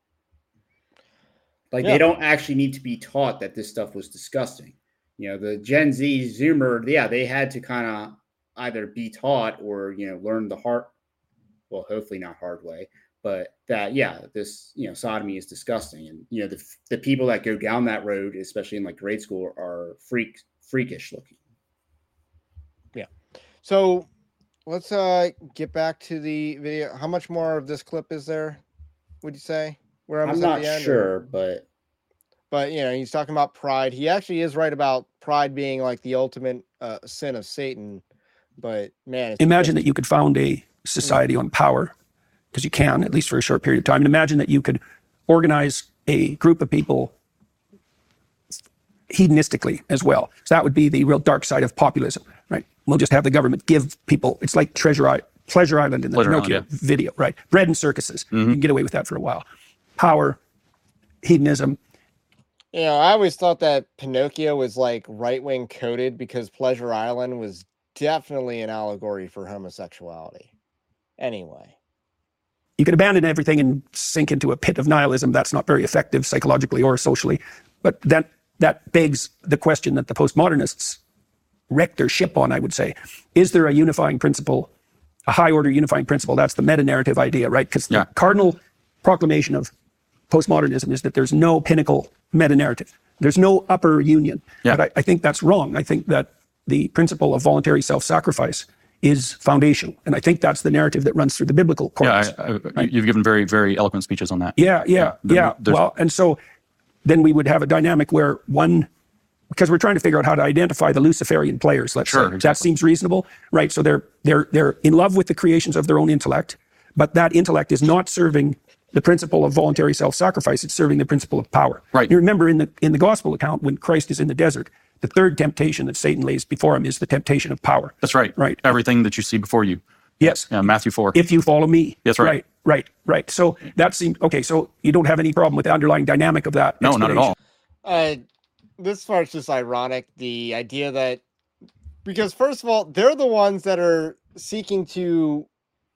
B: Like
A: Yeah.
B: they don't actually need to be taught that this stuff was disgusting. You know, the Gen Z Zoomer, yeah, they had to kind of either be taught or, you know, learn the hard, well, hopefully not hard way, but that, yeah, this, you know, sodomy is disgusting. And, you know, the, the people that go down that road, especially in like grade school, are freak, freakish looking.
A: Yeah. So let's uh get back to the video. How much more of this clip is there, would you say? We're
B: I'm
A: almost at
B: not
A: the end,
B: sure,
A: or-
B: but
A: but you know, he's talking about pride. He actually is right about pride being like the ultimate uh, sin of Satan. But man, it's
C: Imagine that you could found a society on power, because you can, at least for a short period of time. And imagine that you could organize a group of people hedonistically as well. So that would be the real dark side of populism, right? We'll just have the government give people, it's like Treasure Island, Pleasure Island in the
D: Pleasure
C: Pinocchio
D: Island, yeah.
C: video, right? Bread and circuses.
D: Mm-hmm.
C: You can get away with that for a while. Power, hedonism.
A: You know, I always thought that Pinocchio was like right wing coded because Pleasure Island was definitely an allegory for homosexuality. Anyway.
C: You could abandon everything and sink into a pit of nihilism. That's not very effective psychologically or socially. But that, that begs the question that the postmodernists wrecked their ship on, I would say. Is there a unifying principle, a high order unifying principle? That's the meta-narrative idea, right? Because
D: Yeah.
C: the cardinal proclamation of postmodernism is that there's no pinnacle meta-narrative. There's no upper union.
D: Yeah.
C: But I, I think that's wrong. I think that the principle of voluntary self-sacrifice is foundational. And I think that's the narrative that runs through the biblical corpus.
D: Yeah, I, I, you've given very, very eloquent speeches on that.
C: Yeah, yeah,
D: There-
C: yeah.
D: there's-
C: Well, and so then we would have a dynamic where one, because we're trying to figure out how to identify the Luciferian players, let's
D: Sure,
C: say.
D: exactly.
C: That seems reasonable, right? So they're they're they're in love with the creations of their own intellect, but that intellect is not serving the principle of voluntary self-sacrifice. It's serving the principle of power.
D: Right.
C: You remember in the in the gospel account when Christ is in the desert, the third temptation that Satan lays before him is the temptation of power.
D: That's right.
C: Right.
D: Everything that you see before you.
C: Yes.
D: Yeah, Matthew four.
C: If you follow me.
D: That's right.
C: Right, right, right. So that seems okay. So you don't have any problem with the underlying dynamic of that.
D: no, not at all.
A: Uh, this part's just ironic. The idea that, because first of all, they're the ones that are seeking to,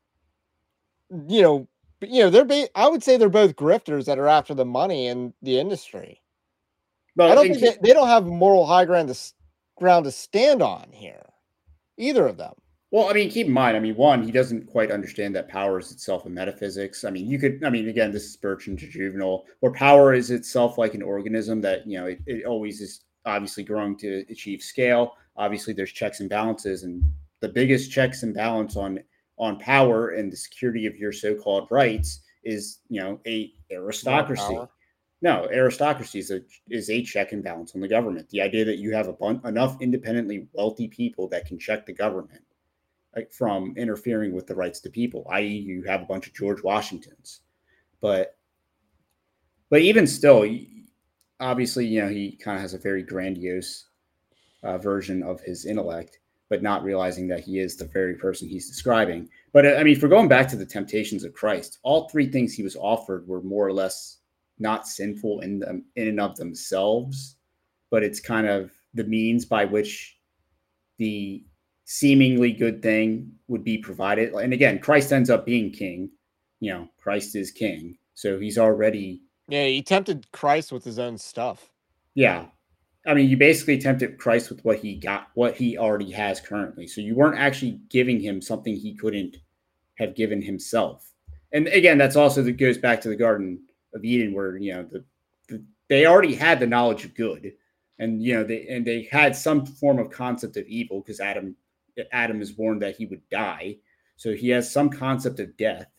A: you know, you know, they're, ba- I would say they're both grifters that are after the money in the industry.
B: but
A: I don't think they, they don't have moral high ground to, s- ground to stand on here. Either of them.
B: Well, I mean, keep in mind, I mean, one, he doesn't quite understand that power is itself a metaphysics. I mean, you could, I mean, again, this is Bertrand to Juvenal, where power is itself like an organism that, you know, it, it always is obviously growing to achieve scale. Obviously, there's checks and balances, and the biggest checks and balance on on power and the security of your so-called rights is, you know, a aristocracy.
A: power?
B: No, aristocracy is a, is a check and balance on the government. The idea that you have a bun- enough independently wealthy people that can check the government like, from interfering with the rights of the people, that is you have a bunch of George Washingtons. But but even still, obviously, you know, he kind of has a very grandiose uh, version of his intellect, but not realizing that he is the very person he's describing. But I mean, for going back to the temptations of Christ, all three things he was offered were more or less not sinful in them in and of themselves, but it's kind of the means by which the seemingly good thing would be provided. And again, Christ ends up being king. You know, Christ is king. So he's already,
A: Yeah, he tempted Christ with his own stuff.
B: yeah. I mean, you basically tempted Christ with what he got, what he already has currently. So you weren't actually giving him something he couldn't have given himself. And again, that's also that goes back to the Garden of Eden, where, you know, the, the they already had the knowledge of good, and you know they and they had some form of concept of evil because Adam Adam is warned that he would die, so he has some concept of death.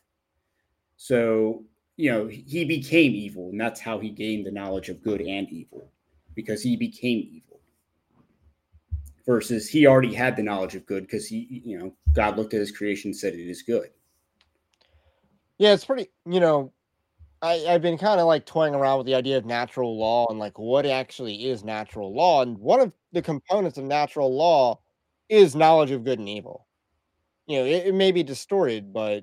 B: So you know he became evil, and that's how he gained the knowledge of good and evil, because he became evil. versus he already had the knowledge of good because he, you know, God looked at his creation and said it is good.
A: Yeah, it's pretty, you know, I, I've been kind of like toying around with the idea of natural law and like what actually is natural law. And one of the components of natural law is knowledge of good and evil. You know, it, it may be distorted, but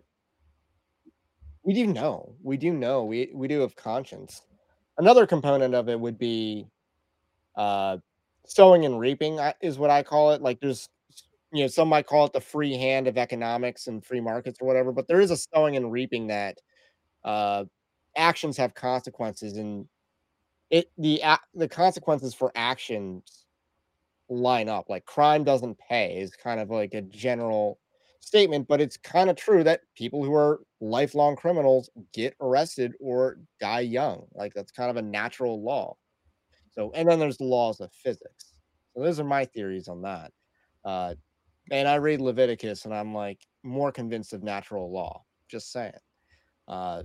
A: we do know. We do know. We we do have conscience. Another component of it would be uh sowing and reaping I- is what I call it. Like there's you know, some might call it the free hand of economics and free markets or whatever, but there is a sowing and reaping that uh actions have consequences, and it the a- the consequences for actions line up. Like crime doesn't pay is kind of like a general statement, but it's kind of true that people who are lifelong criminals get arrested or die young. Like that's kind of a natural law. So, and then there's the laws of physics. So those are my theories on that. Uh, and I read Leviticus, and I'm like more convinced of natural law. Just saying. Uh,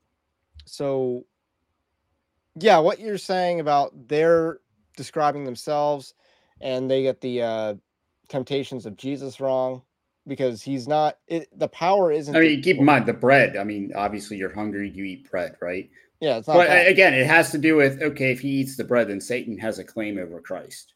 A: so yeah, what you're saying about they're describing themselves, and they get the uh, temptations of Jesus wrong because he's not. It, the power isn't.
B: I
A: the
B: mean, keep in
A: evil.
B: mind the bread. I mean, obviously you're hungry, you eat bread, right?
A: Yeah, it's not.
B: But
A: that.
B: a- again, it has to do with, okay, if he eats the bread, then Satan has a claim over Christ.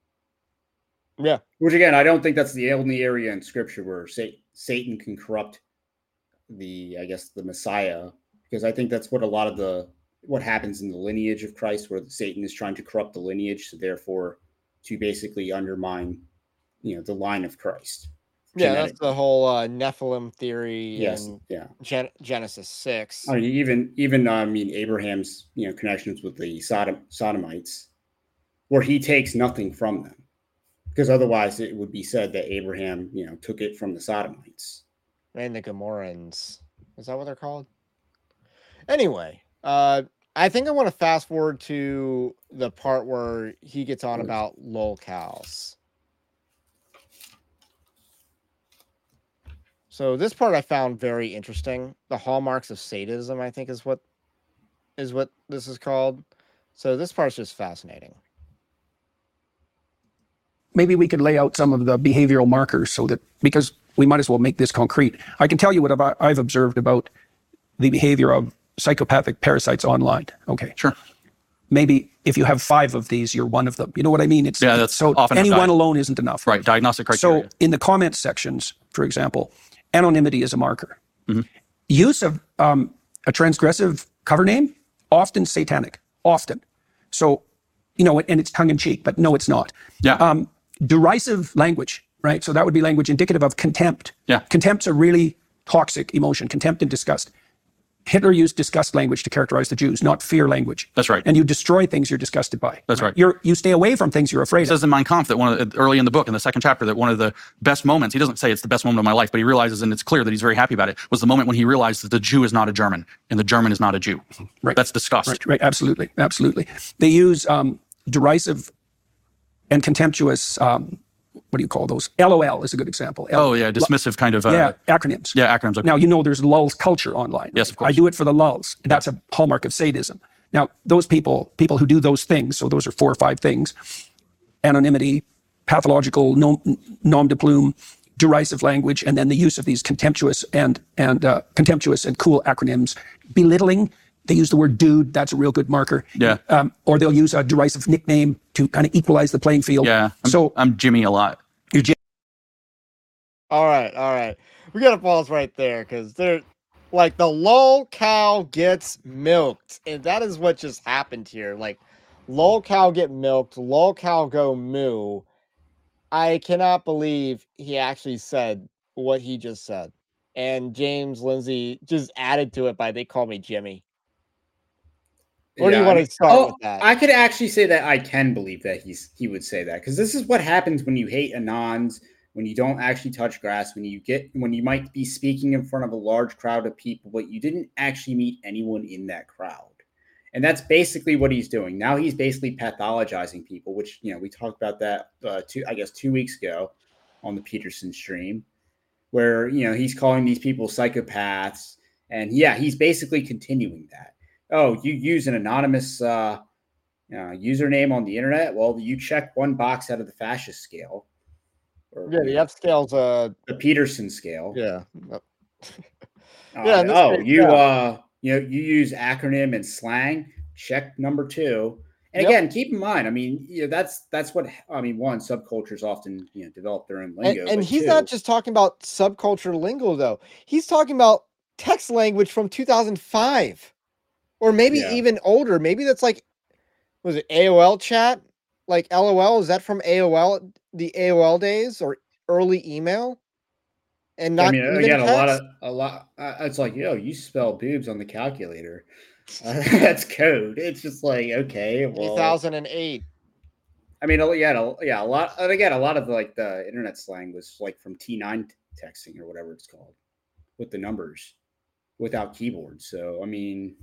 A: Yeah,
B: Which again, I don't think that's the only area in Scripture where Sa- Satan can corrupt the, I guess, the Messiah, because I think that's what a lot of the what happens in the lineage of Christ, where Satan is trying to corrupt the lineage, so therefore to basically undermine, you know, the line of Christ.
A: yeah, that's
B: genetically.
A: the whole uh, Nephilim theory
B: Yes,
A: in
B: yeah.
A: Gen- Genesis six.
B: I mean, even even uh, I mean Abraham's, you know, connections with the Sodom Sodomites, where he takes nothing from them, because otherwise it would be said that Abraham, you know, took it from the Sodomites.
A: And the Gomorrans. Is that what they're called? Anyway, uh, I think I want to fast forward to the part where he gets on about lolcows. So this part I found very interesting. The hallmarks of sadism, I think, is what is what this is called. So this part's just fascinating.
C: Maybe we could lay out some of the behavioral markers so that, because we might as well make this concrete. I can tell you what I've, I've observed about the behavior of psychopathic parasites online. Okay.
D: Sure.
C: Maybe if you have five of these, you're one of them. You know what I mean? It's
D: Yeah, that's
C: so
D: often
C: any
D: enough
C: one
D: di-
C: alone isn't enough.
D: Right. Diagnostic criteria.
C: So in the comment sections, for example, anonymity is a marker.
D: Mm-hmm.
C: Use of um, a transgressive cover name, often satanic, often. So, you know, and it's tongue in cheek, but no, it's not.
D: Yeah.
C: Um, derisive language, right? So that would be language indicative of contempt.
D: Yeah.
C: Contempt's a really toxic emotion, contempt and disgust. Hitler used disgust language to characterize the Jews, not fear language.
D: That's right.
C: And you destroy things you're disgusted by.
D: That's right.
C: You're, you stay away from things you're afraid
D: It
C: of.
D: says in Mein Kampf that one of the, early in the book, in the second chapter, that one of the best moments, he doesn't say it's the best moment of my life, but he realizes, and it's clear that he's very happy about it, was the moment when he realized that the Jew is not a German and the German is not a Jew.
C: Right.
D: That's disgust.
C: Right, right, absolutely, absolutely. They use um, derisive and contemptuous, um, what do you call those? L O L is a good example. L-
D: Oh, yeah, dismissive kind of... Uh,
C: yeah, acronyms.
D: Yeah, acronyms. Okay.
C: Now, you know there's lulz culture online.
D: Yes,
C: right?
D: of course.
C: I do it for the lulz. And that's a hallmark of sadism. Now, those people, people who do those things, so those are four or five things, anonymity, pathological nom, nom de plume, derisive language, and then the use of these contemptuous and, and uh, contemptuous and cool acronyms, belittling. They use the word dude. That's a real good marker.
D: Yeah.
C: Um, or they'll use a derisive nickname to kind of equalize the playing field.
D: Yeah. I'm,
C: so
D: I'm Jimmy a lot.
C: you're Jim.
A: All right, all right. We gotta pause right there because they're like the lol cow gets milked, and that is what just happened here. Like lol cow get milked, lol cow go moo. I cannot believe he actually said what he just said. And James Lindsay just added to it by they call me Jimmy. Or do you
B: Yeah,
A: want
B: I
A: to
B: mean-
A: start
B: oh,
A: with that?
B: I could actually say that I can believe that he's he would say that, because this is what happens when you hate anons, when you don't actually touch grass, when you get when you might be speaking in front of a large crowd of people, but you didn't actually meet anyone in that crowd. And that's basically what he's doing. Now he's basically pathologizing people, which, you know, we talked about that uh, two, I guess, two weeks ago on the Peterson stream, where, you know, he's calling these people psychopaths. And yeah, he's basically continuing that. Oh, you use an anonymous uh, uh, username on the internet? Well, you check one box out of the fascist scale. Or,
A: Yeah, the F scale's uh
B: the Peterson scale.
A: yeah.
B: Uh,
A: Yeah, in this
B: oh,
A: case,
B: you
A: yeah.
B: uh, you know, you use acronym and slang. Check number two. And
A: Yep.
B: again, keep in mind, I mean, you know, that's that's what I mean. One, subcultures often, you know, develop their own
A: And,
B: lingo.
A: and
B: but
A: he's
B: two,
A: not just talking about subculture lingo though. He's talking about text language from two thousand five. Or maybe
B: Yeah.
A: even older. Maybe that's like, was it A O L chat? Like L O L? Is that from A O L, the A O L days or early email? And not
B: I mean,
A: even
B: again,
A: text?
B: a lot of a lot. Uh, it's like, yo, you spell boobs on the calculator. Uh, that's code. It's just like, okay, well,
A: two thousand eight.
B: I mean, yeah, yeah, a lot. And again, a lot of like the internet slang was like from T nine texting or whatever it's called, with the numbers, without keyboards. So I mean,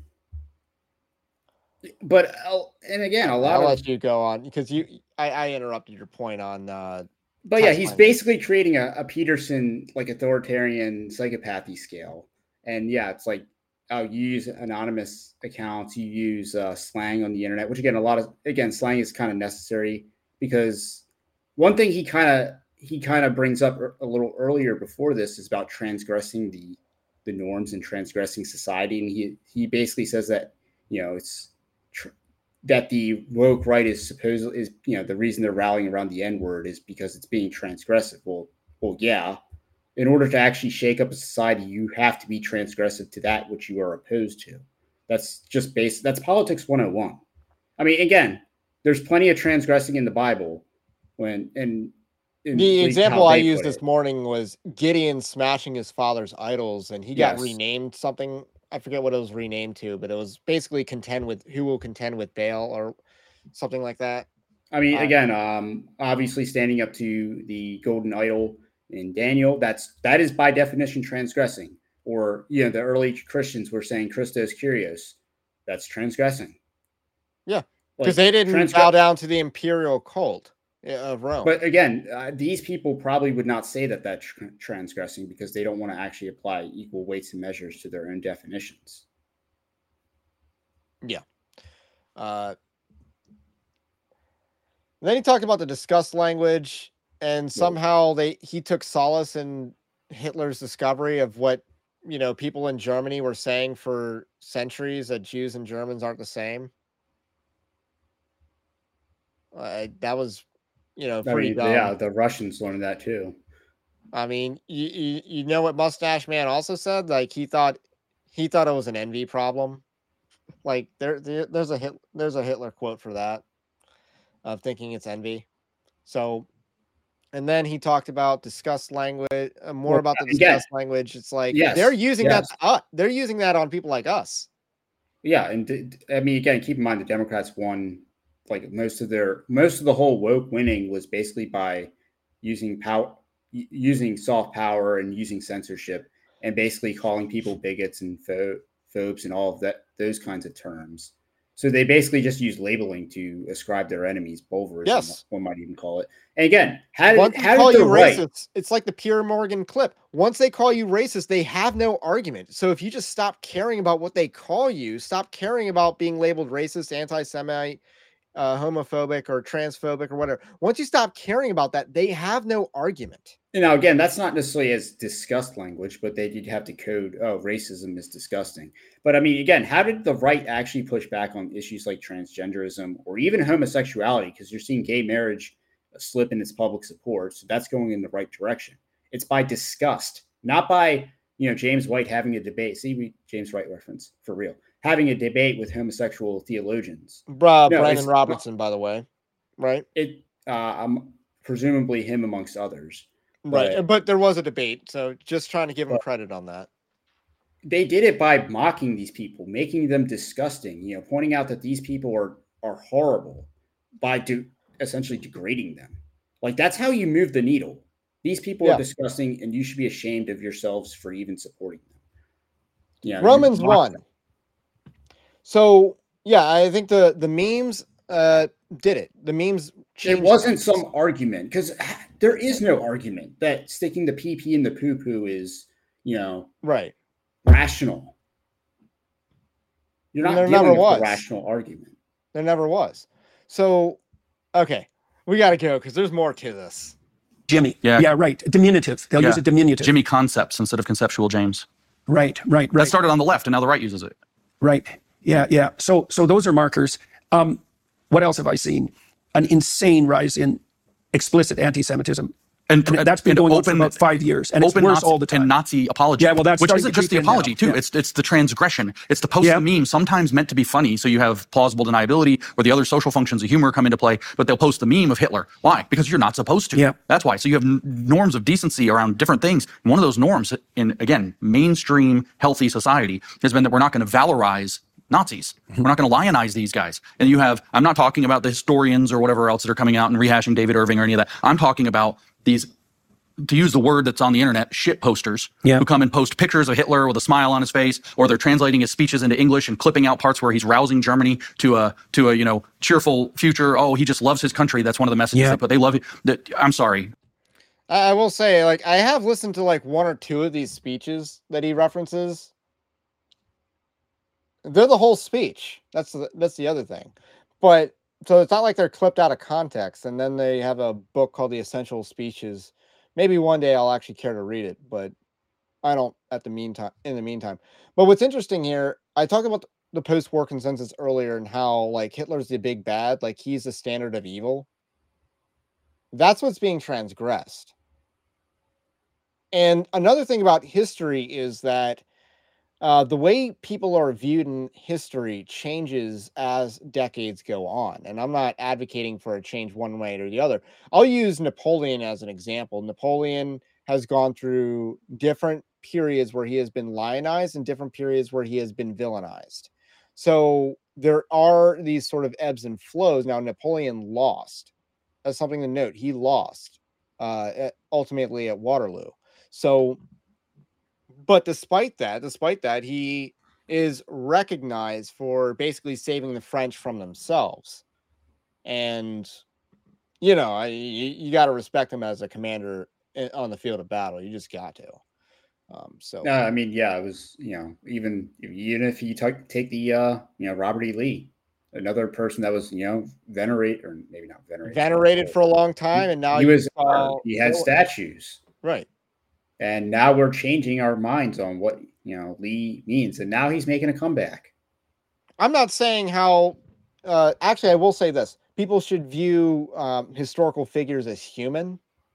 B: but and again, a lot
A: I'll
B: of.
A: let you go on because you, I, I interrupted your point on. Uh,
B: But yeah,
A: text
B: he's
A: language.
B: basically creating a, a Peterson like authoritarian psychopathy scale, and yeah, it's like oh, you use anonymous accounts, you use uh, slang on the internet, which again, a lot of again, slang is kind of necessary because one thing he kind of he kind of brings up a little earlier before this is about transgressing the the norms and transgressing society, and he he basically says that you know it's tr- that the woke right is supposed is you know the reason they're rallying around the N word is because it's being transgressive. Well, well, yeah. In order to actually shake up a society, you have to be transgressive to that which you are opposed to. That's just basic. That's politics one oh one. I mean, again, there's plenty of transgressing in the Bible. When and in
A: The example I used this
B: it.
A: morning was Gideon smashing his father's idols, and he got
B: Yes.
A: renamed something. I forget what it was renamed to, but it was basically contend with who will contend with Baal or something like that.
B: I mean,
A: Uh,
B: again, um, obviously standing up to the golden idol in Daniel, that's that is by definition transgressing. Or you know, the early Christians were saying Christos Kyrios, that's transgressing.
A: Yeah,
B: like,
A: because they didn't
B: transgre-
A: bow down to the imperial cult of Rome.
B: But again, uh, these people probably would not say that that's tr- transgressing because they don't want to actually apply equal weights and measures to their own definitions.
A: Yeah. Uh, then he talked about the disgust language, and somehow they he took solace in Hitler's discovery of what you know people in Germany were saying for centuries, that Jews and Germans aren't the same. Uh, that was, you know,
B: I
A: pretty
B: mean,
A: dumb.
B: yeah, the Russians learned that too.
A: I mean, you, you you know what Mustache Man also said? Like he thought he thought it was an envy problem. Like there, there there's a hit there's a Hitler quote for that of thinking it's envy. So, and then he talked about disgust language, uh, more
B: Well,
A: about the
B: again,
A: disgust language. It's like
B: yes,
A: they're using
B: yes.
A: that. Uh, they're using that on people like us.
B: Yeah, and d- d- I mean, again, keep in mind the Democrats won like most of their most of the whole woke winning was basically by using power, using soft power, and using censorship, and basically calling people bigots and pho- phobes and all of that those kinds of terms. So they basically just use labeling to ascribe their enemies, bulverism,
A: Yes.
B: one might even call it. And again, how did,
A: Once they
B: how
A: call
B: did the
A: you
B: right?
A: racist, it's like the Pierre Morgan clip. Once they call you racist, they have no argument. So if you just stop caring about what they call you, stop caring about being labeled racist, anti-Semite, uh, homophobic, or transphobic, or whatever. Once you stop caring about that, they have no argument.
B: Now, again, that's not necessarily as disgust language, but they did have to code, oh, racism is disgusting. But I mean, again, how did the right actually push back on issues like transgenderism or even homosexuality? Because you're seeing gay marriage slip in its public support. So that's going in the right direction. It's by disgust, not by, you know, James White having a debate. See, we James White reference for real. Having a debate with homosexual theologians.
A: Bruh,
B: No,
A: Brandon
B: it's-
A: Robertson, by the way. Right?
B: It, uh, um, presumably him amongst others.
A: Right.
B: But-
A: But there was a debate. So just trying to give him credit on that.
B: They did it by mocking these people, making them disgusting, you know, pointing out that these people are are horrible by do, essentially degrading them. Like that's how you move the needle. These people
A: Yeah.
B: are disgusting and you should be ashamed of yourselves for even supporting them. Yeah.
A: Romans one. So yeah, I think the the memes uh did it. The memes
B: It
A: changed
B: wasn't
A: things.
B: some argument because there is no argument that sticking the pee pee in the poo poo is, you know,
A: right.
B: rational. You're not
A: There
B: dealing
A: never
B: with
A: was.
B: a rational argument.
A: There never was. So okay, we got to go because there's more to this.
C: Jimmy.
D: Yeah.
C: Yeah, right. Diminutive. They'll
D: Yeah.
C: use a diminutive.
D: Jimmy Concepts instead of Conceptual James.
C: Right, right, right.
D: That started on the left, and now the right uses it.
C: Right. Yeah, yeah. So, so those are markers. Um, what else have I seen? An insane rise in explicit anti-Semitism.
D: And,
C: And that's been
D: and
C: going
D: open,
C: on for about five years, and it's
D: open
C: worse
D: Nazi,
C: all the time.
D: And Nazi apology,
C: Yeah, well, that's
B: which
C: starting
B: isn't
C: to
B: just
D: the
C: creep in now.
D: apology too.
C: Yeah.
D: It's it's the transgression. It's the post
C: Yeah.
D: the meme, sometimes meant to be funny, so you have plausible deniability, where the other social functions of humor come into play. But they'll post the meme of Hitler. Why? Because you're not supposed to.
C: Yeah.
D: That's why. So you have n- norms of decency around different things. And one of those norms in, again, mainstream healthy society has been that we're not going to valorize Nazis.
C: Mm-hmm.
D: We're not going to lionize these guys. And you have, I'm not talking about the historians or whatever else that are coming out and rehashing David Irving or any of that. I'm talking about these, to use the word that's on the internet, shit posters,
C: Yeah.
D: who come and post pictures of Hitler with a smile on his face, or they're translating his speeches into English and clipping out parts where he's rousing Germany to a to a you know cheerful future. Oh, he just loves his country. That's one of the messages
C: Yeah.
D: they put. They love it. That, I'm sorry.
A: I I will say, like, I have listened to like one or two of these speeches that he references. They're the whole speech. That's the, that's the other thing. But so it's not like they're clipped out of context. And then they have a book called The Essential Speeches. Maybe one day I'll actually care to read it, but I don't at the meantime. In the meantime, but what's interesting here, I talked about the post-war consensus earlier and how like Hitler's the big bad, like he's the standard of evil. That's what's being transgressed. And another thing about history is that uh, the way people are viewed in history changes as decades go on. And I'm not advocating for a change one way or the other. I'll use Napoleon as an example. Napoleon has gone through different periods where he has been lionized and different periods where he has been villainized. So there are these sort of ebbs and flows. Now, Napoleon lost. That's something to note. He lost uh, at, ultimately at Waterloo. So, but despite that, despite that, he is recognized for basically saving the French from themselves. And, you know, I, you, you got to respect him as a commander on the field of battle. You just got to. Um, so,
B: No, I mean, yeah, it was, you know, even even if you t- take the, uh, you know, Robert E. Lee, another person that was, you know, venerated, or maybe not venerated,
A: venerated for a long time, and now
B: he was,
A: uh,
B: he had statues,
A: right.
B: And now we're changing our minds on what, you know, Lee means, and now he's making a comeback.
A: I'm not saying how. Uh, actually, I will say this: people should view um, historical figures as human.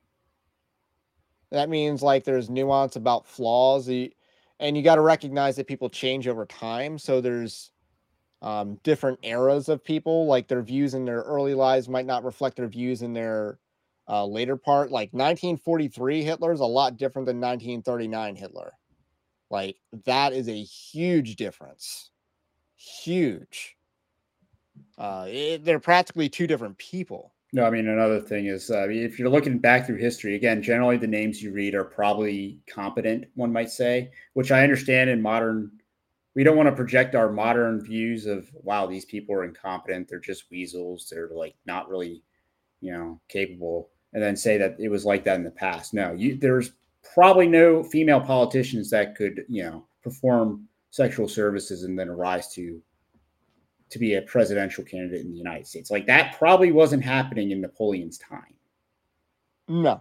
A: That means like there's nuance about flaws, and you got to recognize that people change over time. So there's um, different eras of people, like their views in their early lives might not reflect their views in their uh, later part. Like nineteen forty-three Hitler is a lot different than nineteen thirty-nine Hitler. Like that is a huge difference. Huge. Uh, it, they're practically two different people.
B: No, I mean, another thing is, uh, I mean, if you're looking back through history, again, generally the names you read are probably competent, one might say, which I understand in modern, we don't want to project our modern views of, wow, these people are incompetent. They're just weasels. They're like not really, you know, capable. And then say that it was like that in the past. No, you, there's probably no female politicians that could, you know, perform sexual services and then rise to to be a presidential candidate in the United States. Like that probably wasn't happening in Napoleon's time.
A: No.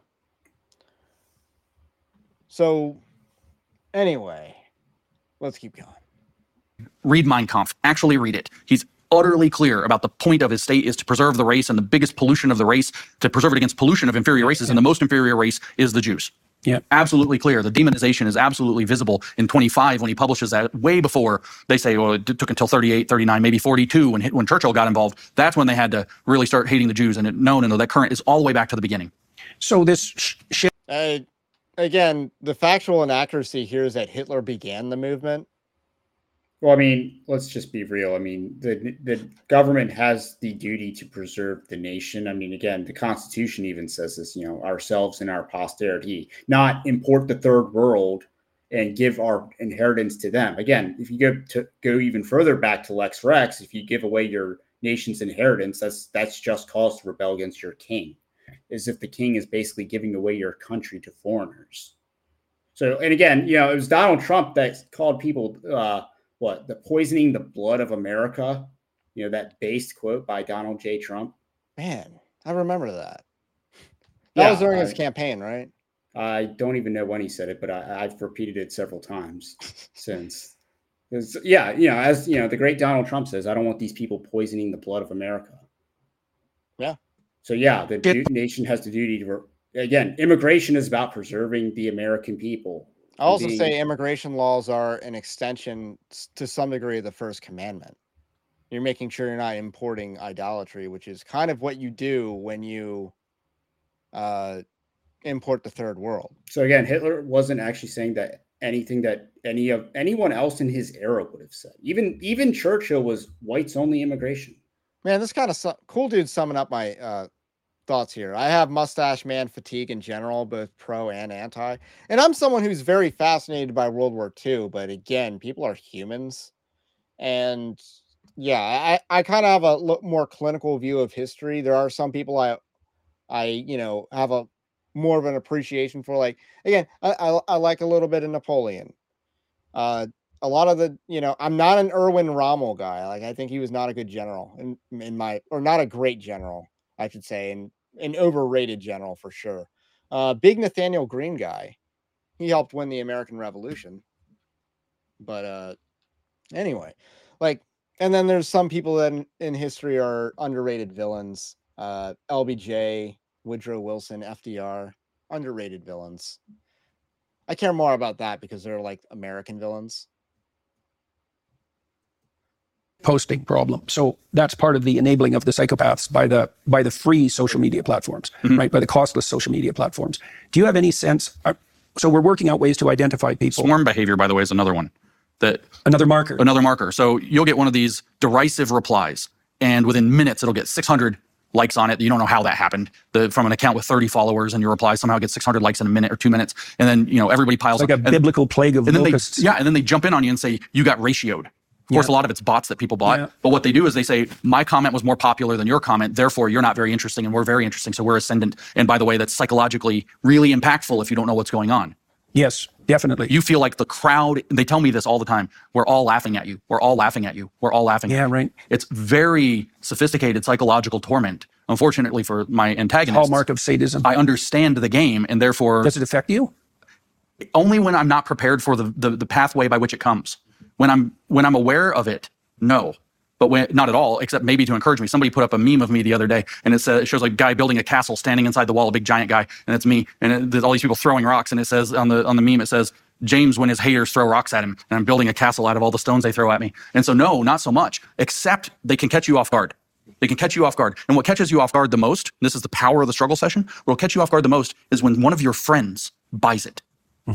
A: So anyway, let's keep going.
D: Read Mein Kampf. Actually read it. He's utterly clear about the point of his state is to preserve the race, and the biggest pollution of the race, to preserve it against pollution of inferior races, and the most inferior race is the Jews.
C: Yeah,
D: absolutely clear. The demonization is absolutely visible in twenty-five when he publishes that, way before they say, well, it took until thirty-eight, thirty-nine, maybe forty-two when when Churchill got involved. That's when they had to really start hating the Jews. And it, no, no, no, that current is all the way back to the beginning.
C: So this sh- sh-
A: uh, again, the factual inaccuracy here is that Hitler began the movement.
B: Well, I mean, let's just be real. I mean, the the government has the duty to preserve the nation. I mean, again, the Constitution even says this, you know, ourselves and our posterity, not import the third world and give our inheritance to them. Again, if you go to go even further back to Lex Rex, if you give away your nation's inheritance, that's that's just cause to rebel against your king, as if the king is basically giving away your country to foreigners. So, and again, you know, it was Donald Trump that called people, uh, what, the poisoning the blood of America, you know, that based quote by Donald J. Trump.
A: Man, I remember that. That
B: yeah,
A: was during
B: I,
A: his campaign, right?
B: I don't even know when he said it, but I, I've repeated it several times since. Yeah, you know, as you know, the great Donald Trump says, I don't want these people poisoning the blood of America.
A: Yeah.
B: So yeah, the du- nation has the duty to, again, immigration is about preserving the American people.
A: I also
B: being,
A: say immigration laws are an extension to some degree of the First Commandment. You're making sure you're not importing idolatry, which is kind of what you do when you uh, import the third world.
B: So again, Hitler wasn't actually saying that anything that any of anyone else in his era would have said. Even even Churchill was whites only immigration.
A: Man, this kind of su- cool dude summing up my uh, thoughts here. I have mustache man fatigue in general, both pro and anti. And I'm someone who's very fascinated by World War Two, but again, people are humans. And yeah, I, I kind of have a look more clinical view of history. There are some people I I, you know, have a more of an appreciation for. Like, again, I, I, I like a little bit of Napoleon. Uh, a lot of the, you know, I'm not an Erwin Rommel guy. Like, I think he was not a good general in, in my, or not a great general, I should say, and an overrated general for sure. Uh, big Nathaniel Greene guy. He helped win the American Revolution. But uh, anyway, like, and then there's some people that in, in history are underrated villains. Uh, L B J, Woodrow Wilson, F D R, underrated villains. I care more about that because they're like American villains.
C: Posting problem. So that's part of the enabling of the psychopaths by the by the free social media platforms, mm-hmm. right? By the costless social media platforms. Do you have any sense? Uh, so we're working out ways to identify people.
D: Swarm behavior, by the way, is another one. That
C: another marker.
D: Another marker. So you'll get one of these derisive replies, and within minutes it'll get six hundred likes on it. You don't know how that happened. The, from an account with thirty followers, and your reply somehow gets six hundred likes in a minute or two minutes, and then you know everybody piles
C: it's like
D: up.
C: a biblical plague of
D: and then
C: locusts.
D: They, yeah, and then they jump in on you and say you got ratioed. Of course, yeah. a lot of it's bots that people bought. Yeah. But what they do is they say, my comment was more popular than your comment, therefore you're not very interesting and we're very interesting, so we're ascendant. And by the way, that's psychologically really impactful if you don't know what's going on.
C: Yes, definitely.
D: You feel like the crowd, they tell me this all the time, we're all laughing at you. We're all laughing at you. We're all laughing
C: yeah,
D: at you.
C: Yeah, right.
D: It's very sophisticated psychological torment. Unfortunately for my antagonists,
C: hallmark of sadism.
D: I understand the game, and therefore...
C: Does it affect you?
D: Only when I'm not prepared for the, the, the pathway by which it comes. When I'm when I'm aware of it, no. But when, not at all, except maybe to encourage me. Somebody put up a meme of me the other day, and it, says, it shows like a guy building a castle standing inside the wall, a big giant guy, and it's me. And it, there's all these people throwing rocks, and it says on the on the meme, it says, James when his haters throw rocks at him, and I'm building a castle out of all the stones they throw at me. And so no, not so much, except they can catch you off guard. They can catch you off guard. And what catches you off guard the most, this is the power of the struggle session, what will catch you off guard the most is when one of your friends buys it.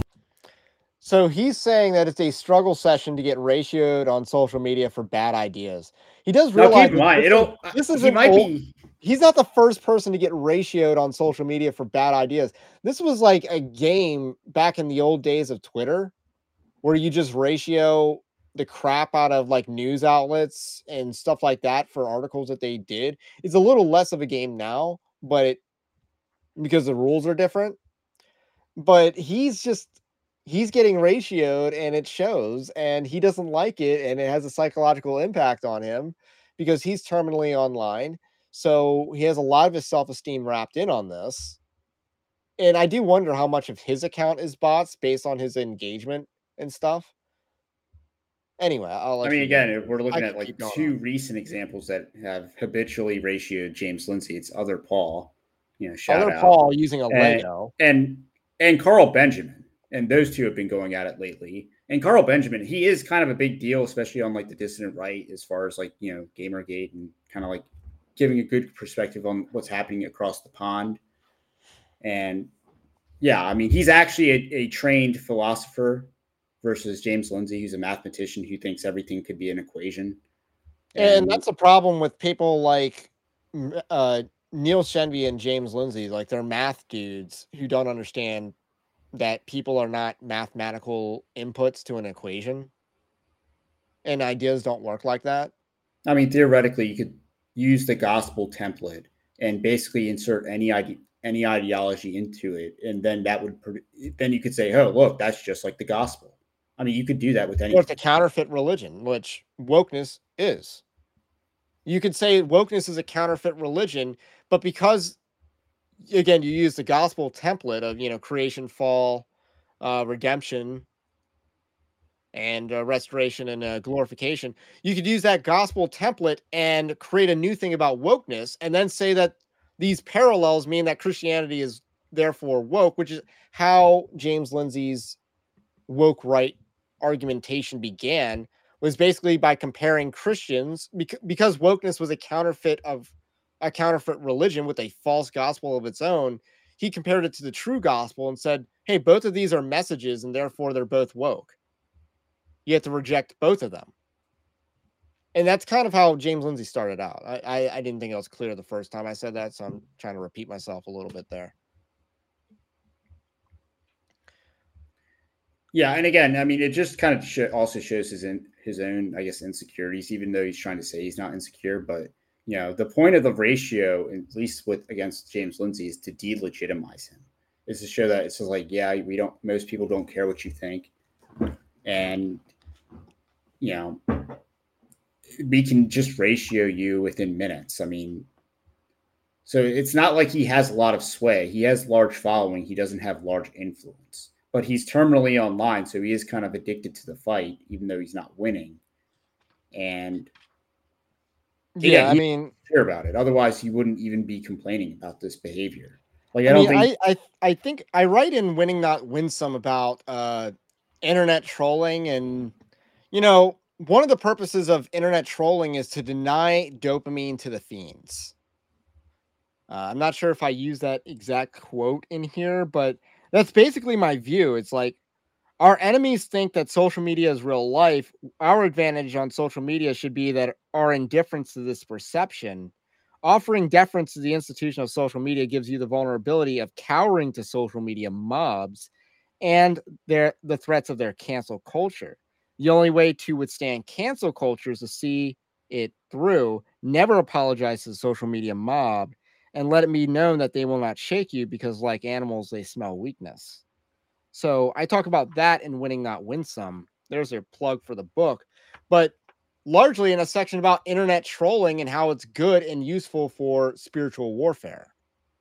A: So he's saying that it's a struggle session to get ratioed on social media for bad ideas. He does realize
B: now, keep in mind,
A: this,
B: it'll,
A: this is
B: he might
A: old,
B: be.
A: He's not the first person to get ratioed on social media for bad ideas. This was like a game back in the old days of Twitter where you just ratio the crap out of like news outlets and stuff like that for articles that they did. It's a little less of a game now, but it because the rules are different. But he's just he's getting ratioed and it shows, and he doesn't like it, and it has a psychological impact on him because he's terminally online. So he has a lot of his self-esteem wrapped in on this. And I do wonder how much of his account is bots based on his engagement and stuff. Anyway, I'll let
B: I mean,
A: you
B: again,
A: go.
B: if we're looking
A: I
B: at like
A: keep
B: two
A: on.
B: recent examples that have habitually ratioed James Lindsay. It's Other Paul, you know, shout
A: Other
B: out.
A: Paul using a
B: and,
A: Lego.
B: And and Carl Benjamin. And those two have been going at it lately. And Carl Benjamin, he is kind of a big deal, especially on like the dissident right, as far as like, you know, Gamergate and kind of like giving a good perspective on what's happening across the pond. And yeah, I mean, he's actually a, a trained philosopher versus James Lindsay, who's a mathematician who thinks everything could be an equation.
A: And, and that's a problem with people like uh, Neil Shenvi and James Lindsay. Like, they're math dudes who don't understand that people are not mathematical inputs to an equation, and ideas don't work like that.
B: I mean, theoretically, you could use the gospel template and basically insert any ide- any ideology into it, and then that would then you could say, "Oh, look, that's just like the gospel." I mean, you could do that with any.
A: Or it's a counterfeit religion, which wokeness is. You could say wokeness is a counterfeit religion, but because again, you use the gospel template of, you know, creation, fall, uh, redemption, and uh, restoration and uh, glorification. You could use that gospel template and create a new thing about wokeness, and then say that these parallels mean that Christianity is therefore woke, which is how James Lindsay's woke right argumentation began, was basically by comparing Christians, because, because wokeness was a counterfeit of a counterfeit religion with a false gospel of its own. He compared it to the true gospel and said, hey, both of these are messages and therefore they're both woke. You have to reject both of them. And that's kind of how James Lindsay started out. I, I, I didn't think it was clear the first time I said that, so I'm trying to repeat myself a little bit there.
B: Yeah, and again, I mean, it just kind of sh- also shows his in, his own, I guess, insecurities, even though he's trying to say he's not insecure. But you know, the point of the ratio, at least with against James Lindsay, is to delegitimize him. Is to show that it's just like, yeah, we don't. Most people don't care what you think, and you know, we can just ratio you within minutes. I mean, so it's not like he has a lot of sway. He has large following. He doesn't have large influence. But he's terminally online, so he is kind of addicted to the fight, even though he's not winning. And
A: yeah,
B: again,
A: I mean,
B: care about it. Otherwise, he wouldn't even be complaining about this behavior. Like I,
A: I
B: don't
A: mean,
B: think.
A: I, I I think I write in Winning Not Winsome about uh, internet trolling, and you know, one of the purposes of internet trolling is to deny dopamine to the fiends. Uh, I'm not sure if I use that exact quote in here, but that's basically my view. It's like, our enemies think that social media is real life. Our advantage on social media should be that our indifference to this perception, offering deference to the institution of social media, gives you the vulnerability of cowering to social media mobs and their the threats of their cancel culture. The only way to withstand cancel culture is to see it through, never apologize to the social media mob, and let it be known that they will not shake you because, like animals, they smell weakness. So I talk about that in Winning Not Winsome. There's a plug for the book, but largely in a section about internet trolling and how it's good and useful for spiritual warfare.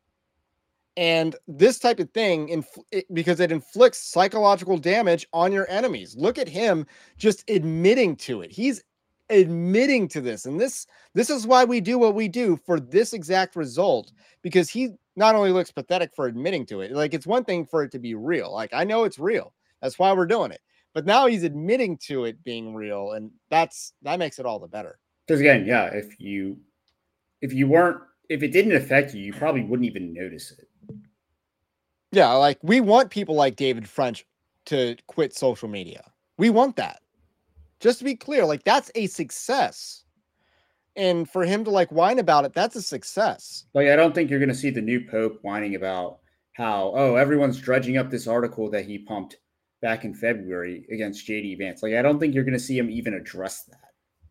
A: And this type of thing, inf- it, because it inflicts psychological damage on your enemies. Look at him just admitting to it. He's admitting to this. And this, this is why we do what we do, for this exact result, because he not only looks pathetic for admitting to it. Like, it's one thing for it to be real. Like, I know it's real. That's why we're doing it. But now he's admitting to it being real. And that's, that makes it all the better.
B: Because again, yeah, if you, if you weren't, if it didn't affect you, you probably wouldn't even notice it.
A: Yeah, like, we want people like David French to quit social media. We want that. Just to be clear, like, that's a success. And for him to like whine about it, that's a success.
B: Like, I don't think you're going to see the new Pope whining about how, oh, everyone's dredging up this article that he pumped back in February against J D Vance. Like, I don't think you're going to see him even address that.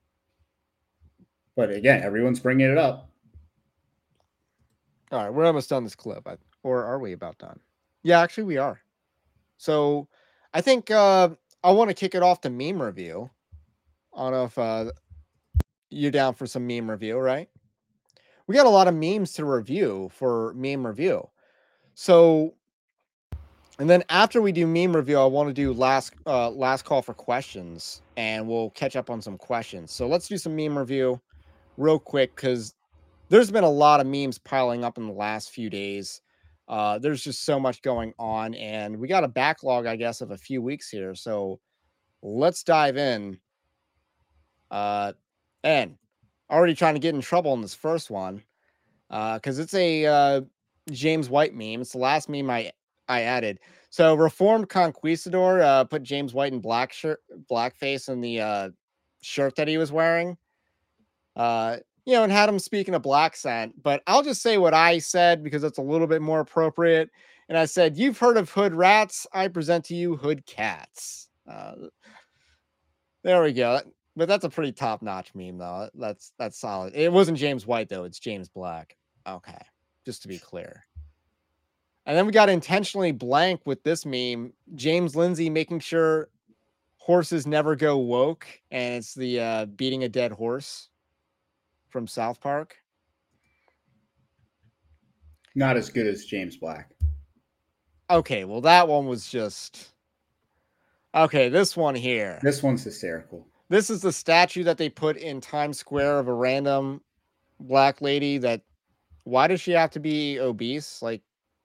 B: But again, everyone's bringing it up.
A: All right, we're almost done this clip. Or are we about done? Yeah, actually we are. So I think uh, I want to kick it off to meme review. I don't know if uh, you're down for some meme review, right? We got a lot of memes to review for meme review. So, and then after we do meme review, I want to do last uh, last call for questions, and we'll catch up on some questions. So let's do some meme review real quick, because there's been a lot of memes piling up in the last few days. Uh, there's just so much going on, and we got a backlog, I guess, of a few weeks here. So let's dive in. Uh, and already trying to get in trouble in this first one, because uh, it's a uh, James White meme. It's the last meme I I added. So Reformed Conquistador uh, put James White in black shirt, blackface in the uh, shirt that he was wearing. Uh, you know, and had him speaking a black accent, but I'll just say what I said because it's a little bit more appropriate. And I said, you've heard of hood rats. I present to you hood cats. Uh, there we go. But that's a pretty top notch meme though. That's, that's solid. It wasn't James White though. It's James Black. Okay. Just to be clear. And then we got intentionally blank with this meme, James Lindsay making sure horses never go woke. And it's the uh, beating a dead horse from South Park.
B: Not as good as James Black.
A: Okay, well, that one was just... Okay, this one here.
B: This one's hysterical.
A: This is the statue that they put in Times Square of a random black lady that... Why does she have to be obese? Like,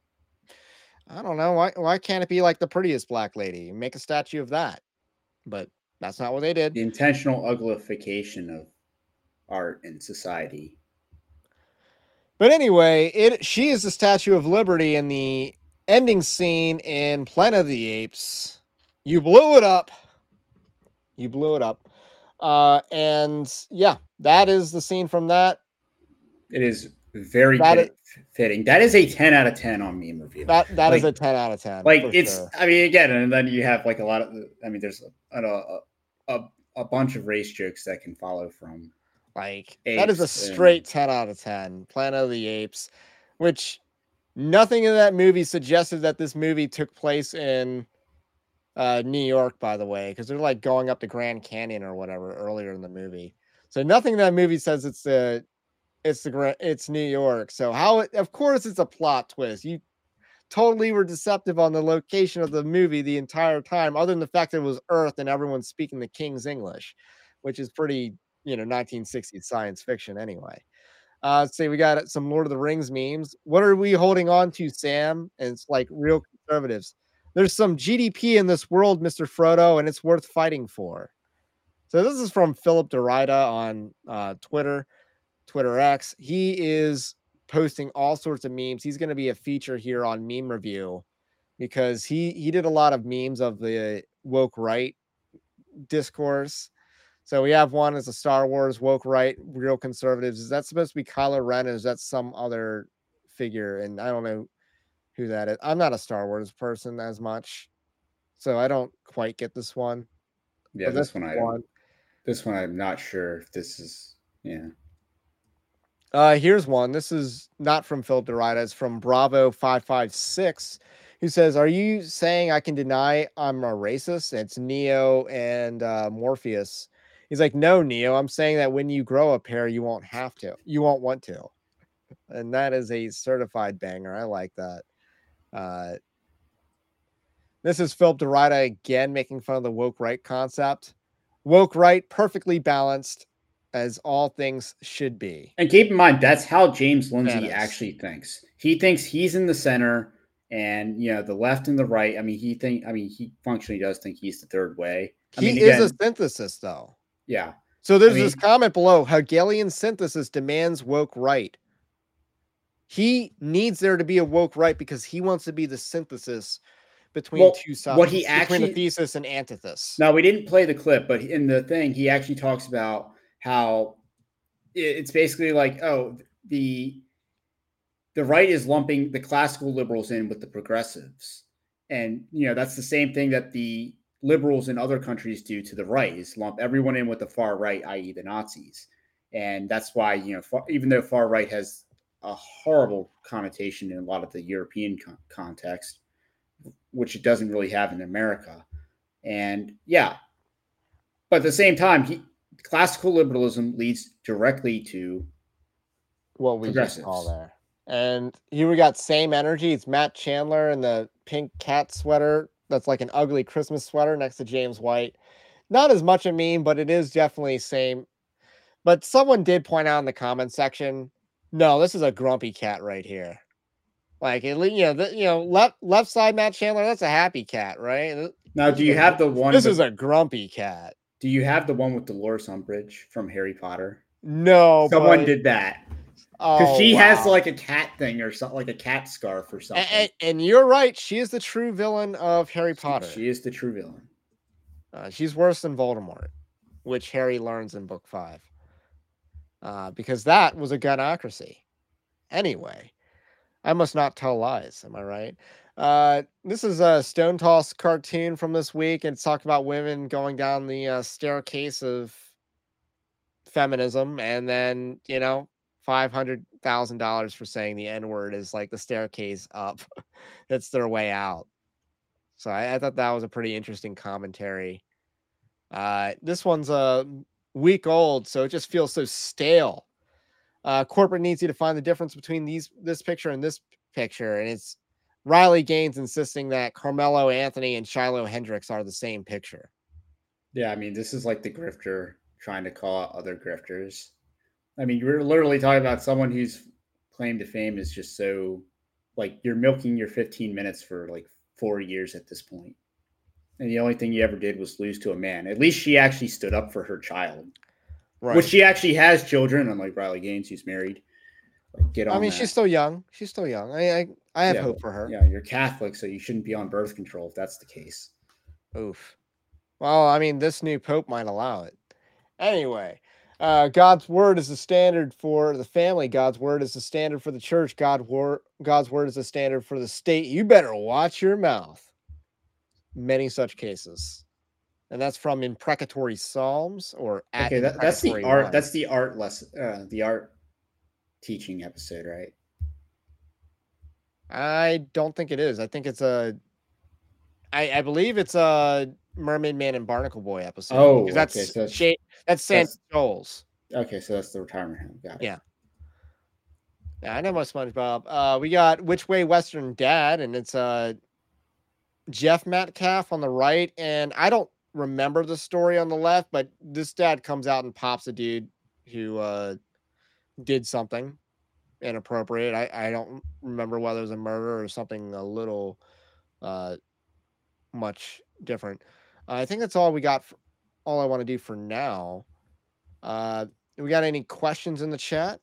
A: I don't know. Why, why can't it be like the prettiest black lady? Make a statue of that. But that's not what they did.
B: The intentional uglification of art and society.
A: But anyway, it she is the Statue of Liberty in the ending scene in Planet of the Apes. You blew it up. You blew it up. Uh, and yeah, that is the scene from that.
B: It is very
A: that
B: good,
A: is,
B: fitting. That is a ten out of ten on Meme Review.
A: That that
B: like,
A: is a ten out of ten.
B: Like it's,
A: sure.
B: I mean, again, and then you have like a lot of, I mean, there's a a, a, a bunch of race jokes that can follow from.
A: Like
B: Apes
A: that is a straight and... ten out of ten. Planet of the Apes, which nothing in that movie suggested that this movie took place in uh, New York, by the way, because they're like going up the Grand Canyon or whatever earlier in the movie. So nothing in that movie says it's the it's the it's New York. So how it, of course it's a plot twist. You totally were deceptive on the location of the movie the entire time, other than the fact that it was Earth and everyone's speaking the King's English, which is pretty, you know, nineteen sixties science fiction anyway. Uh, let's see, we got some Lord of the Rings memes. What are we holding on to, Sam? And it's like real conservatives. There's some G D P in this world, Mister Frodo, and it's worth fighting for. So this is from Philip Derrida on uh, Twitter, Twitter X. He is posting all sorts of memes. He's going to be a feature here on Meme Review because he, he did a lot of memes of the woke right discourse. So we have one as a Star Wars woke right, real conservatives. Is that supposed to be Kylo Ren, or is that some other figure? And I don't know who that is. I'm not a Star Wars person as much, so I don't quite get this one.
B: Yeah, this, this one I don't. This one I'm not sure if this is. Yeah.
A: Uh, here's one. This is not from Philip Derrida. It's from Bravo five five six, who says, "Are you saying I can deny I'm a racist?" It's Neo and uh, Morpheus. He's like, "No, Neo, I'm saying that when you grow a pair, you won't have to. You won't want to." And that is a certified banger. I like that. Uh, this is Philip Derrida again, making fun of the woke right concept. Woke right, perfectly balanced, as all things should be.
B: And keep in mind, that's how James Lindsay actually thinks. He thinks he's in the center, and you know, the left and the right. I mean, he think. I mean, he functionally does think he's the third way. I
A: he
B: mean,
A: is
B: again,
A: a synthesis, though.
B: Yeah.
A: So there's
B: I mean,
A: this comment below: Hegelian synthesis demands woke right. He needs there to be a woke right because he wants to be the synthesis between
B: well,
A: two sides.
B: What he
A: between
B: actually
A: the thesis and antithesis.
B: No, we didn't play the clip, but in the thing, he actually talks about how it's basically like, oh, the the right is lumping the classical liberals in with the progressives, and you know that's the same thing that the liberals in other countries do to the right, is lump everyone in with the far right, that is the Nazis. And that's why, you know, far, even though far right has a horrible connotation in a lot of the European con- context, which it doesn't really have in America. And yeah, but at the same time, he, classical liberalism leads directly to
A: what we just call there. And here we got Same Energy. It's Matt Chandler in the pink cat sweater. That's like an ugly Christmas sweater next to James White. Not as much a meme, but it is definitely same. But someone did point out in the comment section, no, this is a grumpy cat right here. Like, you know, the, you know, left left side Matt Chandler, that's a happy cat, right?
B: Now, do you have the one?
A: This
B: with,
A: is a grumpy cat.
B: Do you have the one with Dolores Umbridge from Harry Potter?
A: No,
B: someone
A: but,
B: did that. Because
A: oh,
B: she
A: wow.
B: has like a cat thing or something, like a cat scarf or something.
A: And, and you're right. She is the true villain of Harry Potter.
B: She, she is the true villain.
A: Uh, she's worse than Voldemort, which Harry learns in book five. Uh, because that was a gunocracy. Anyway, I must not tell lies. Am I right? Uh, this is a Stone Toss cartoon from this week. And it's talking about women going down the uh, staircase of feminism. And then, you know, five hundred thousand dollars for saying the N-word is like the staircase up. It's their way out. So I, I thought that was a pretty interesting commentary. Uh, this one's a week old, so it just feels so stale. Uh, corporate needs you to find the difference between these this picture and this picture, and it's Riley Gaines insisting that Carmelo Anthony and Shiloh Hendricks are the same picture.
B: Yeah, I mean, this is like the grifter trying to call out other grifters. I mean, you're literally talking about someone whose claim to fame is just so, like, you're milking your fifteen minutes for like four years at this point. And the only thing you ever did was lose to a man. At least she actually stood up for her child. Right. Which she actually has children, unlike Riley Gaines, who's married. Like, get on
A: I mean,
B: that.
A: she's still young. She's still young. I I, I have
B: yeah,
A: hope for her.
B: Yeah, you're Catholic, so you shouldn't be on birth control if that's the case.
A: Oof. Well, I mean, this new pope might allow it. Anyway, uh, God's word is the standard for the family. God's word is the standard for the church. God wor- God's word is the standard for the state. You better watch your mouth. Many such cases. And that's from Imprecatory Psalms or at
B: okay, that, that's the art.
A: one.
B: That's the art lesson. Uh, the art teaching episode, right?
A: I don't think it is. I think it's a. I, I believe it's a Mermaid Man and Barnacle Boy episode.
B: Oh,
A: that's
B: okay, so that's,
A: Shay, that's Sandy Shoals.
B: Okay, so that's the retirement home. Got it.
A: Yeah. Yeah, I know my SpongeBob. Uh, we got Which Way Western Dad, and it's uh Jeff Metcalf on the right, and I don't remember the story on the left, but this dad comes out and pops a dude who uh did something inappropriate. I, I don't remember whether it was a murder or something a little uh much different. Uh, I think that's all we got. For, all I want to do for now. Uh, we got any questions in the chat?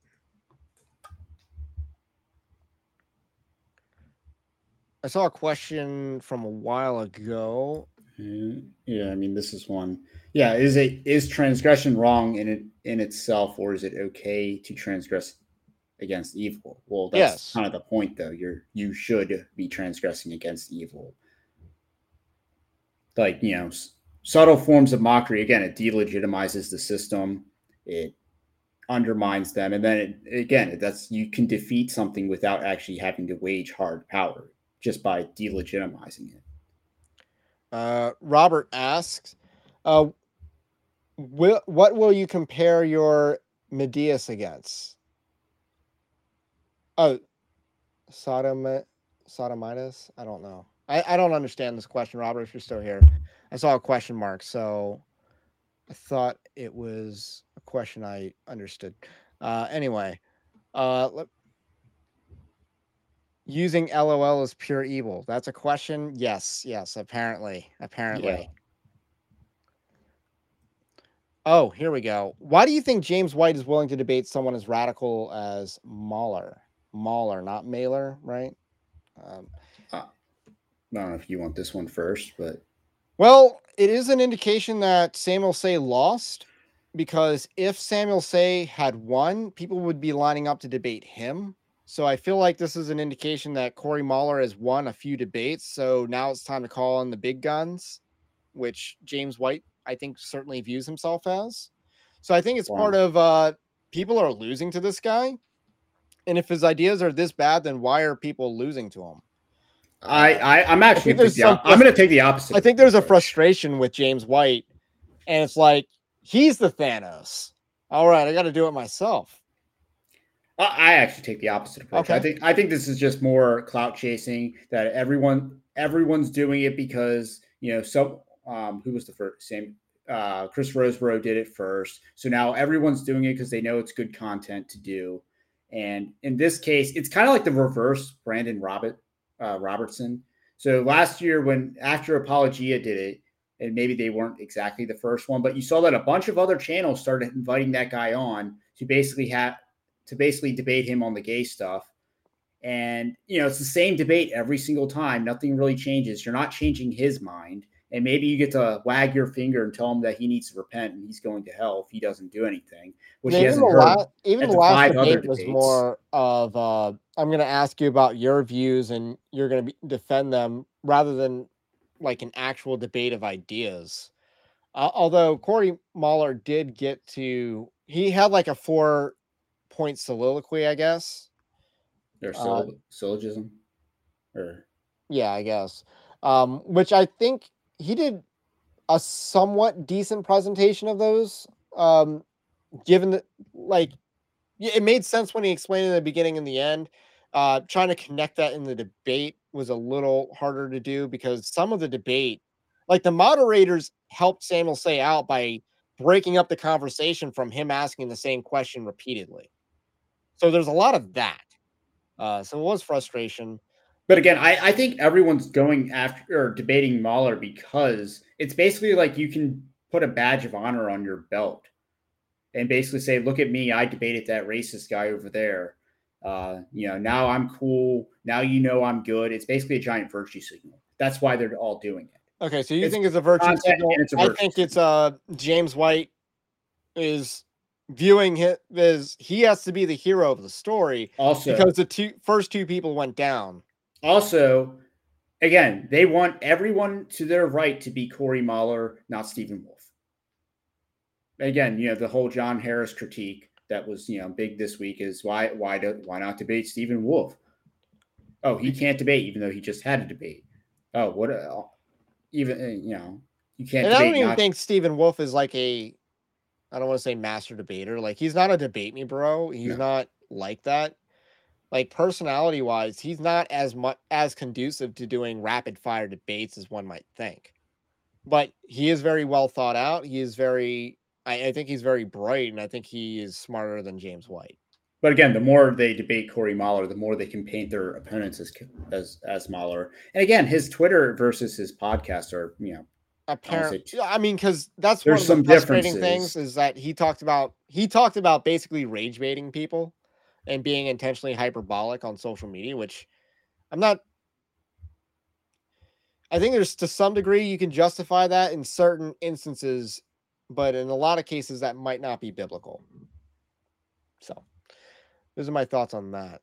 A: I saw a question from a while ago.
B: Yeah, I mean, this is one. Yeah, is it is transgression wrong in it in itself, or is it okay to transgress against evil? Well, that's yes. kind of the point, though. You're you should be transgressing against evil. Like, you know, subtle forms of mockery. Again, it delegitimizes the system. It undermines them, and then it, again, that's you can defeat something without actually having to wage hard power just by delegitimizing it.
A: Uh, Robert asks, uh, will, what will you compare your Medius against? Oh, Sodom, Sodomitis? I don't know. I, I don't understand this question, Robert, if you're still here. I saw a question mark, so I thought it was a question I understood. Uh, anyway, uh, let, using L O L as pure evil. That's a question? Yes, yes, apparently. Apparently. Yeah. Oh, here we go. Why do you think James White is willing to debate someone as radical as Mahler? Mahler, not Mailer, right? Um,
B: uh, I don't know if you want this one first, but...
A: Well, it is an indication that Samuel Say lost, because if Samuel Say had won, people would be lining up to debate him. So I feel like this is an indication that Corey Mahler has won a few debates. So now it's time to call in the big guns, which James White, I think, certainly views himself as. So I think it's wow. part of uh, people are losing to this guy. And if his ideas are this bad, then why are people losing to him?
B: I, I I'm actually gonna the, some, I'm going to take the opposite.
A: I think there's a frustration with James White, and it's like he's the Thanos. All right, I got to do it myself.
B: I actually take the opposite approach. Okay. I think I think this is just more clout chasing, that everyone everyone's doing it because, you know, so um, who was the first? Same uh, Chris Roseborough did it first, so now everyone's doing it because they know it's good content to do. And in this case, it's kind of like the reverse Brandon Robert. Uh, Robertson. So last year, when after Apologia did it, and maybe they weren't exactly the first one, but you saw that a bunch of other channels started inviting that guy on to basically have to basically debate him on the gay stuff. And you know, it's the same debate every single time. Nothing really changes. You're not changing his mind. And maybe you get to wag your finger and tell him that he needs to repent and he's going to hell if he doesn't do anything, which
A: yeah,
B: he hasn't
A: even
B: heard.
A: La- even the last debate was
B: debates.
A: more of, uh, I'm going to ask you about your views and you're going to defend them rather than like an actual debate of ideas. Uh, although Corey Mahler did get to, he had like a four point soliloquy, I guess.
B: Or syll- uh, syllogism? Or
A: yeah, I guess. Um, which I think he did a somewhat decent presentation of those, um, given that, like, it made sense when he explained in the beginning and the end, Uh, trying to connect that in the debate was a little harder to do because some of the debate, like the moderators helped Samuel Say out by breaking up the conversation from him asking the same question repeatedly. So there's a lot of that. Uh, so it was frustration.
B: But again, I, I think everyone's going after or debating Mahler because it's basically like you can put a badge of honor on your belt and basically say, look at me, I debated that racist guy over there. Uh, you know, now I'm cool. Now you know I'm good. It's basically a giant virtue signal. That's why they're all doing it.
A: Okay, so you
B: It's
A: think it's a virtue signal?
B: it's a
A: I
B: virtue
A: think it's uh James White is viewing it as he has to be the hero of the story.
B: Also,
A: because the two first two people went down.
B: Also, again, they want everyone to their right to be Corey Mahler, not Stephen Wolf. Again, you know, the whole John Harris critique that was, you know, big this week is why why do, why not debate Stephen Wolf? Oh, he can't debate even though he just had a debate. Oh, what a, even you know, you can't
A: And
B: debate.
A: I don't even
B: not,
A: think Stephen Wolf is like a I don't want to say master debater. Like he's not a debate me bro. He's
B: No.
A: not like that. Like personality wise, he's not as much as conducive to doing rapid fire debates as one might think. But he is very well thought out. He is very I, I think he's very bright, and I think he is smarter than James White.
B: But again, the more they debate Corey Mahler, the more they can paint their opponents as as as Mahler. And again, his Twitter versus his podcast are, you know,
A: apparently, I mean, because that's
B: there's
A: one of the
B: some
A: frustrating
B: differences.
A: things is that he talked about he talked about basically rage baiting people and being intentionally hyperbolic on social media, which I'm not. I think there's to some degree you can justify that in certain instances, but in a lot of cases that might not be biblical. So those are my thoughts on that.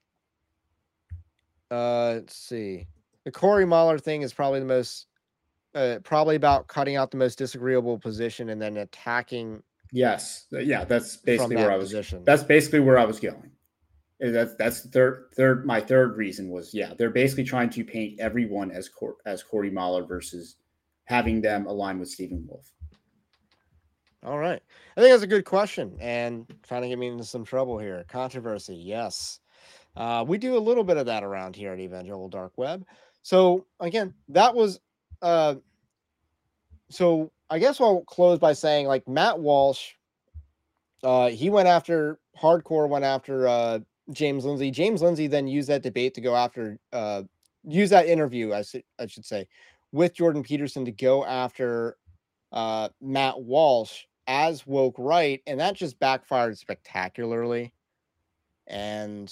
A: Uh, let's see. The Corey Mahler thing is probably the most, uh, probably about cutting out the most disagreeable position and then attacking.
B: Yes, yeah, that's basically
A: that
B: where I was.
A: position.
B: That's basically where I was going. That's that's the third third. My third reason was yeah, they're basically trying to paint everyone as Cor- as Corey Mahler versus having them align with Stephen Wolf.
A: All right, I think that's a good question and trying to get me into some trouble here. Controversy, yes. Uh, we do a little bit of that around here at Evangelical Dark Web. So again, that was. Uh, so I guess I'll close by saying like Matt Walsh. Uh, he went after hardcore. Went after. Uh, James Lindsay. James Lindsay then used that debate to go after, uh, use that interview, I, should, I should say, with Jordan Peterson to go after uh, Matt Walsh as woke right, and that just backfired spectacularly. And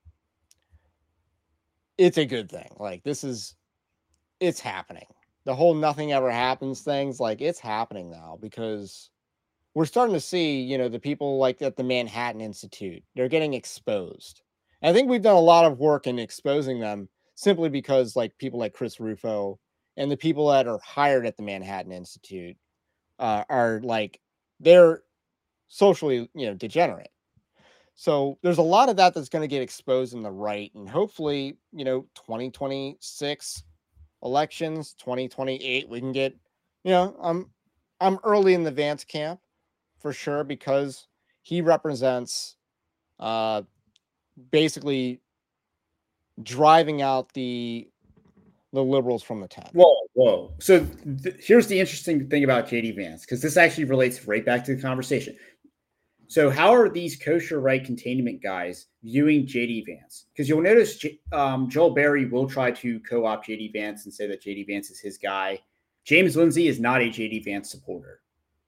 A: it's a good thing. Like, this is, it's happening. The whole nothing ever happens things, like, it's happening now because we're starting to see, you know, the people like at the Manhattan Institute, they're getting exposed. And I think we've done a lot of work in exposing them simply because like people like Chris Rufo and the people that are hired at the Manhattan Institute uh, are like, they're socially, you know, degenerate. So there's a lot of that that's going to get exposed in the right. And hopefully, you know, twenty twenty-six elections, twenty twenty-eight, we can get, you know, I'm, I'm early in the Vance camp. For sure, because he represents uh, basically driving out the the liberals from the tent.
B: Whoa, whoa. So th- here's the interesting thing about J D Vance, because this actually relates right back to the conversation. So how are these kosher right containment guys viewing J D Vance? Because you'll notice J- um, Joel Berry will try to co-opt J D Vance and say that J D Vance is his guy. James Lindsay is not a J D Vance supporter.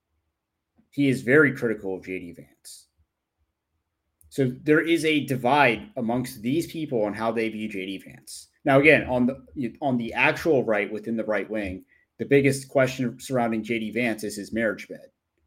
B: He is very critical of J D Vance. So there is a divide amongst these people on how they view J D Vance. Now, again, on the on the actual right within the right wing, the biggest question surrounding J D Vance is his marriage bed.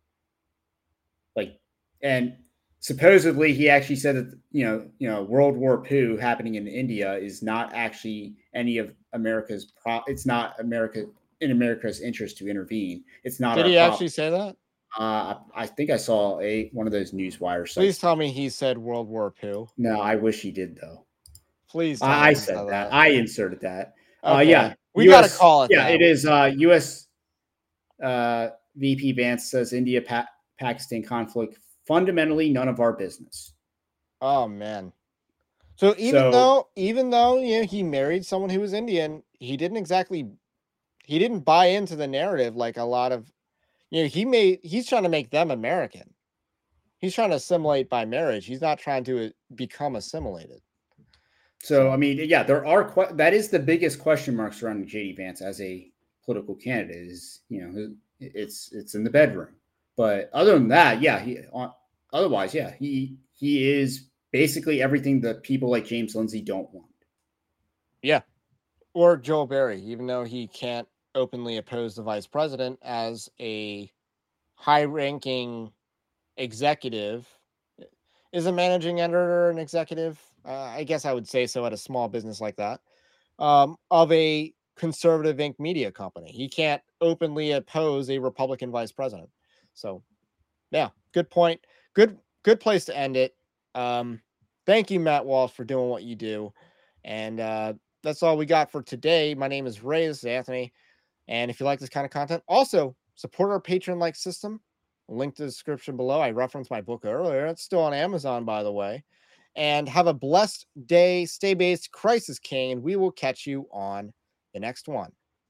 B: Like, and supposedly he actually said that, you know, you know, World War Two happening in India is not actually any of America's pro. It's not America in America's interest to intervene. It's not.
A: Did
B: our
A: he
B: problem.
A: actually say that?
B: Uh, I think I saw a one of those newswire sites.
A: Please tell me he said World War Two.
B: No, I wish he did though.
A: Please.
B: Tell I, I said that. that. I inserted that. Okay. Uh, yeah,
A: we got to call it.
B: Yeah,
A: that.
B: it is. Uh, U S Uh, V P Vance says India pa- Pakistan conflict fundamentally none of our business.
A: Oh man, So even
B: So-
A: though even though you know he married someone who was Indian, he didn't exactly he didn't buy into the narrative like a lot of you know, he made he's trying to make them American. He's trying to assimilate by marriage. He's not trying to uh, become assimilated.
B: So, I mean, yeah, there are que- that is the biggest question mark surrounding J D Vance as a political candidate is, you know, it's it's in the bedroom. But other than that, yeah, he on, otherwise, yeah, he he is basically everything that people like James Lindsay don't want.
A: Yeah. Or Joel Berry, even though he can't openly oppose the vice president as a high-ranking executive. Is a managing editor an executive? Uh, I guess I would say so at a small business like that, um, of a conservative Inc media company. He can't openly oppose a Republican vice president. So, yeah, good point. Good, good place to end it. Um, thank you, Matt Walsh, for doing what you do. And uh, that's all we got for today. My name is Ray. This is Anthony. And if you like this kind of content, also support our Patreon-like system. Link to the description below. I referenced my book earlier. It's still on Amazon, by the way. And have a blessed day. Stay based, Crisis King, and we will catch you on the next one.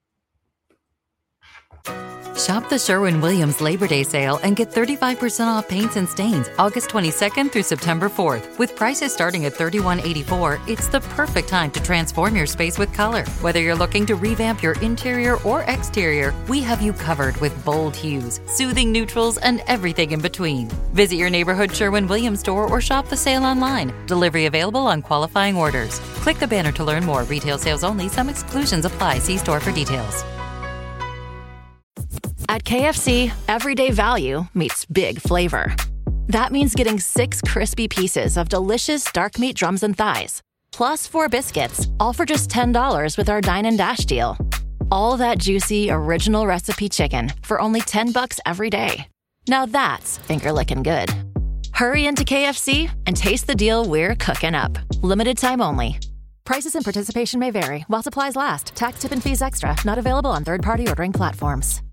E: Shop the Sherwin-Williams Labor Day sale and get thirty-five percent off paints and stains August twenty-second through September fourth. With prices starting at thirty-one eighty-four, it's the perfect time to transform your space with color. Whether you're looking to revamp your interior or exterior, we have you covered with bold hues, soothing neutrals, and everything in between. Visit your neighborhood Sherwin-Williams store or shop the sale online. Delivery available on qualifying orders. Click the banner to learn more. Retail sales only. Some exclusions apply. See store for details.
F: At K F C, everyday value meets big flavor. That means getting six crispy pieces of delicious dark meat drums and thighs, plus four biscuits, all for just ten dollars with our Dine and Dash deal. All that juicy, original recipe chicken for only ten bucks every day. Now that's finger-licking good. Hurry into K F C and taste the deal we're cooking up. Limited time only. Prices and participation may vary while supplies last. Tax, tip, and fees extra. Not available on third-party ordering platforms.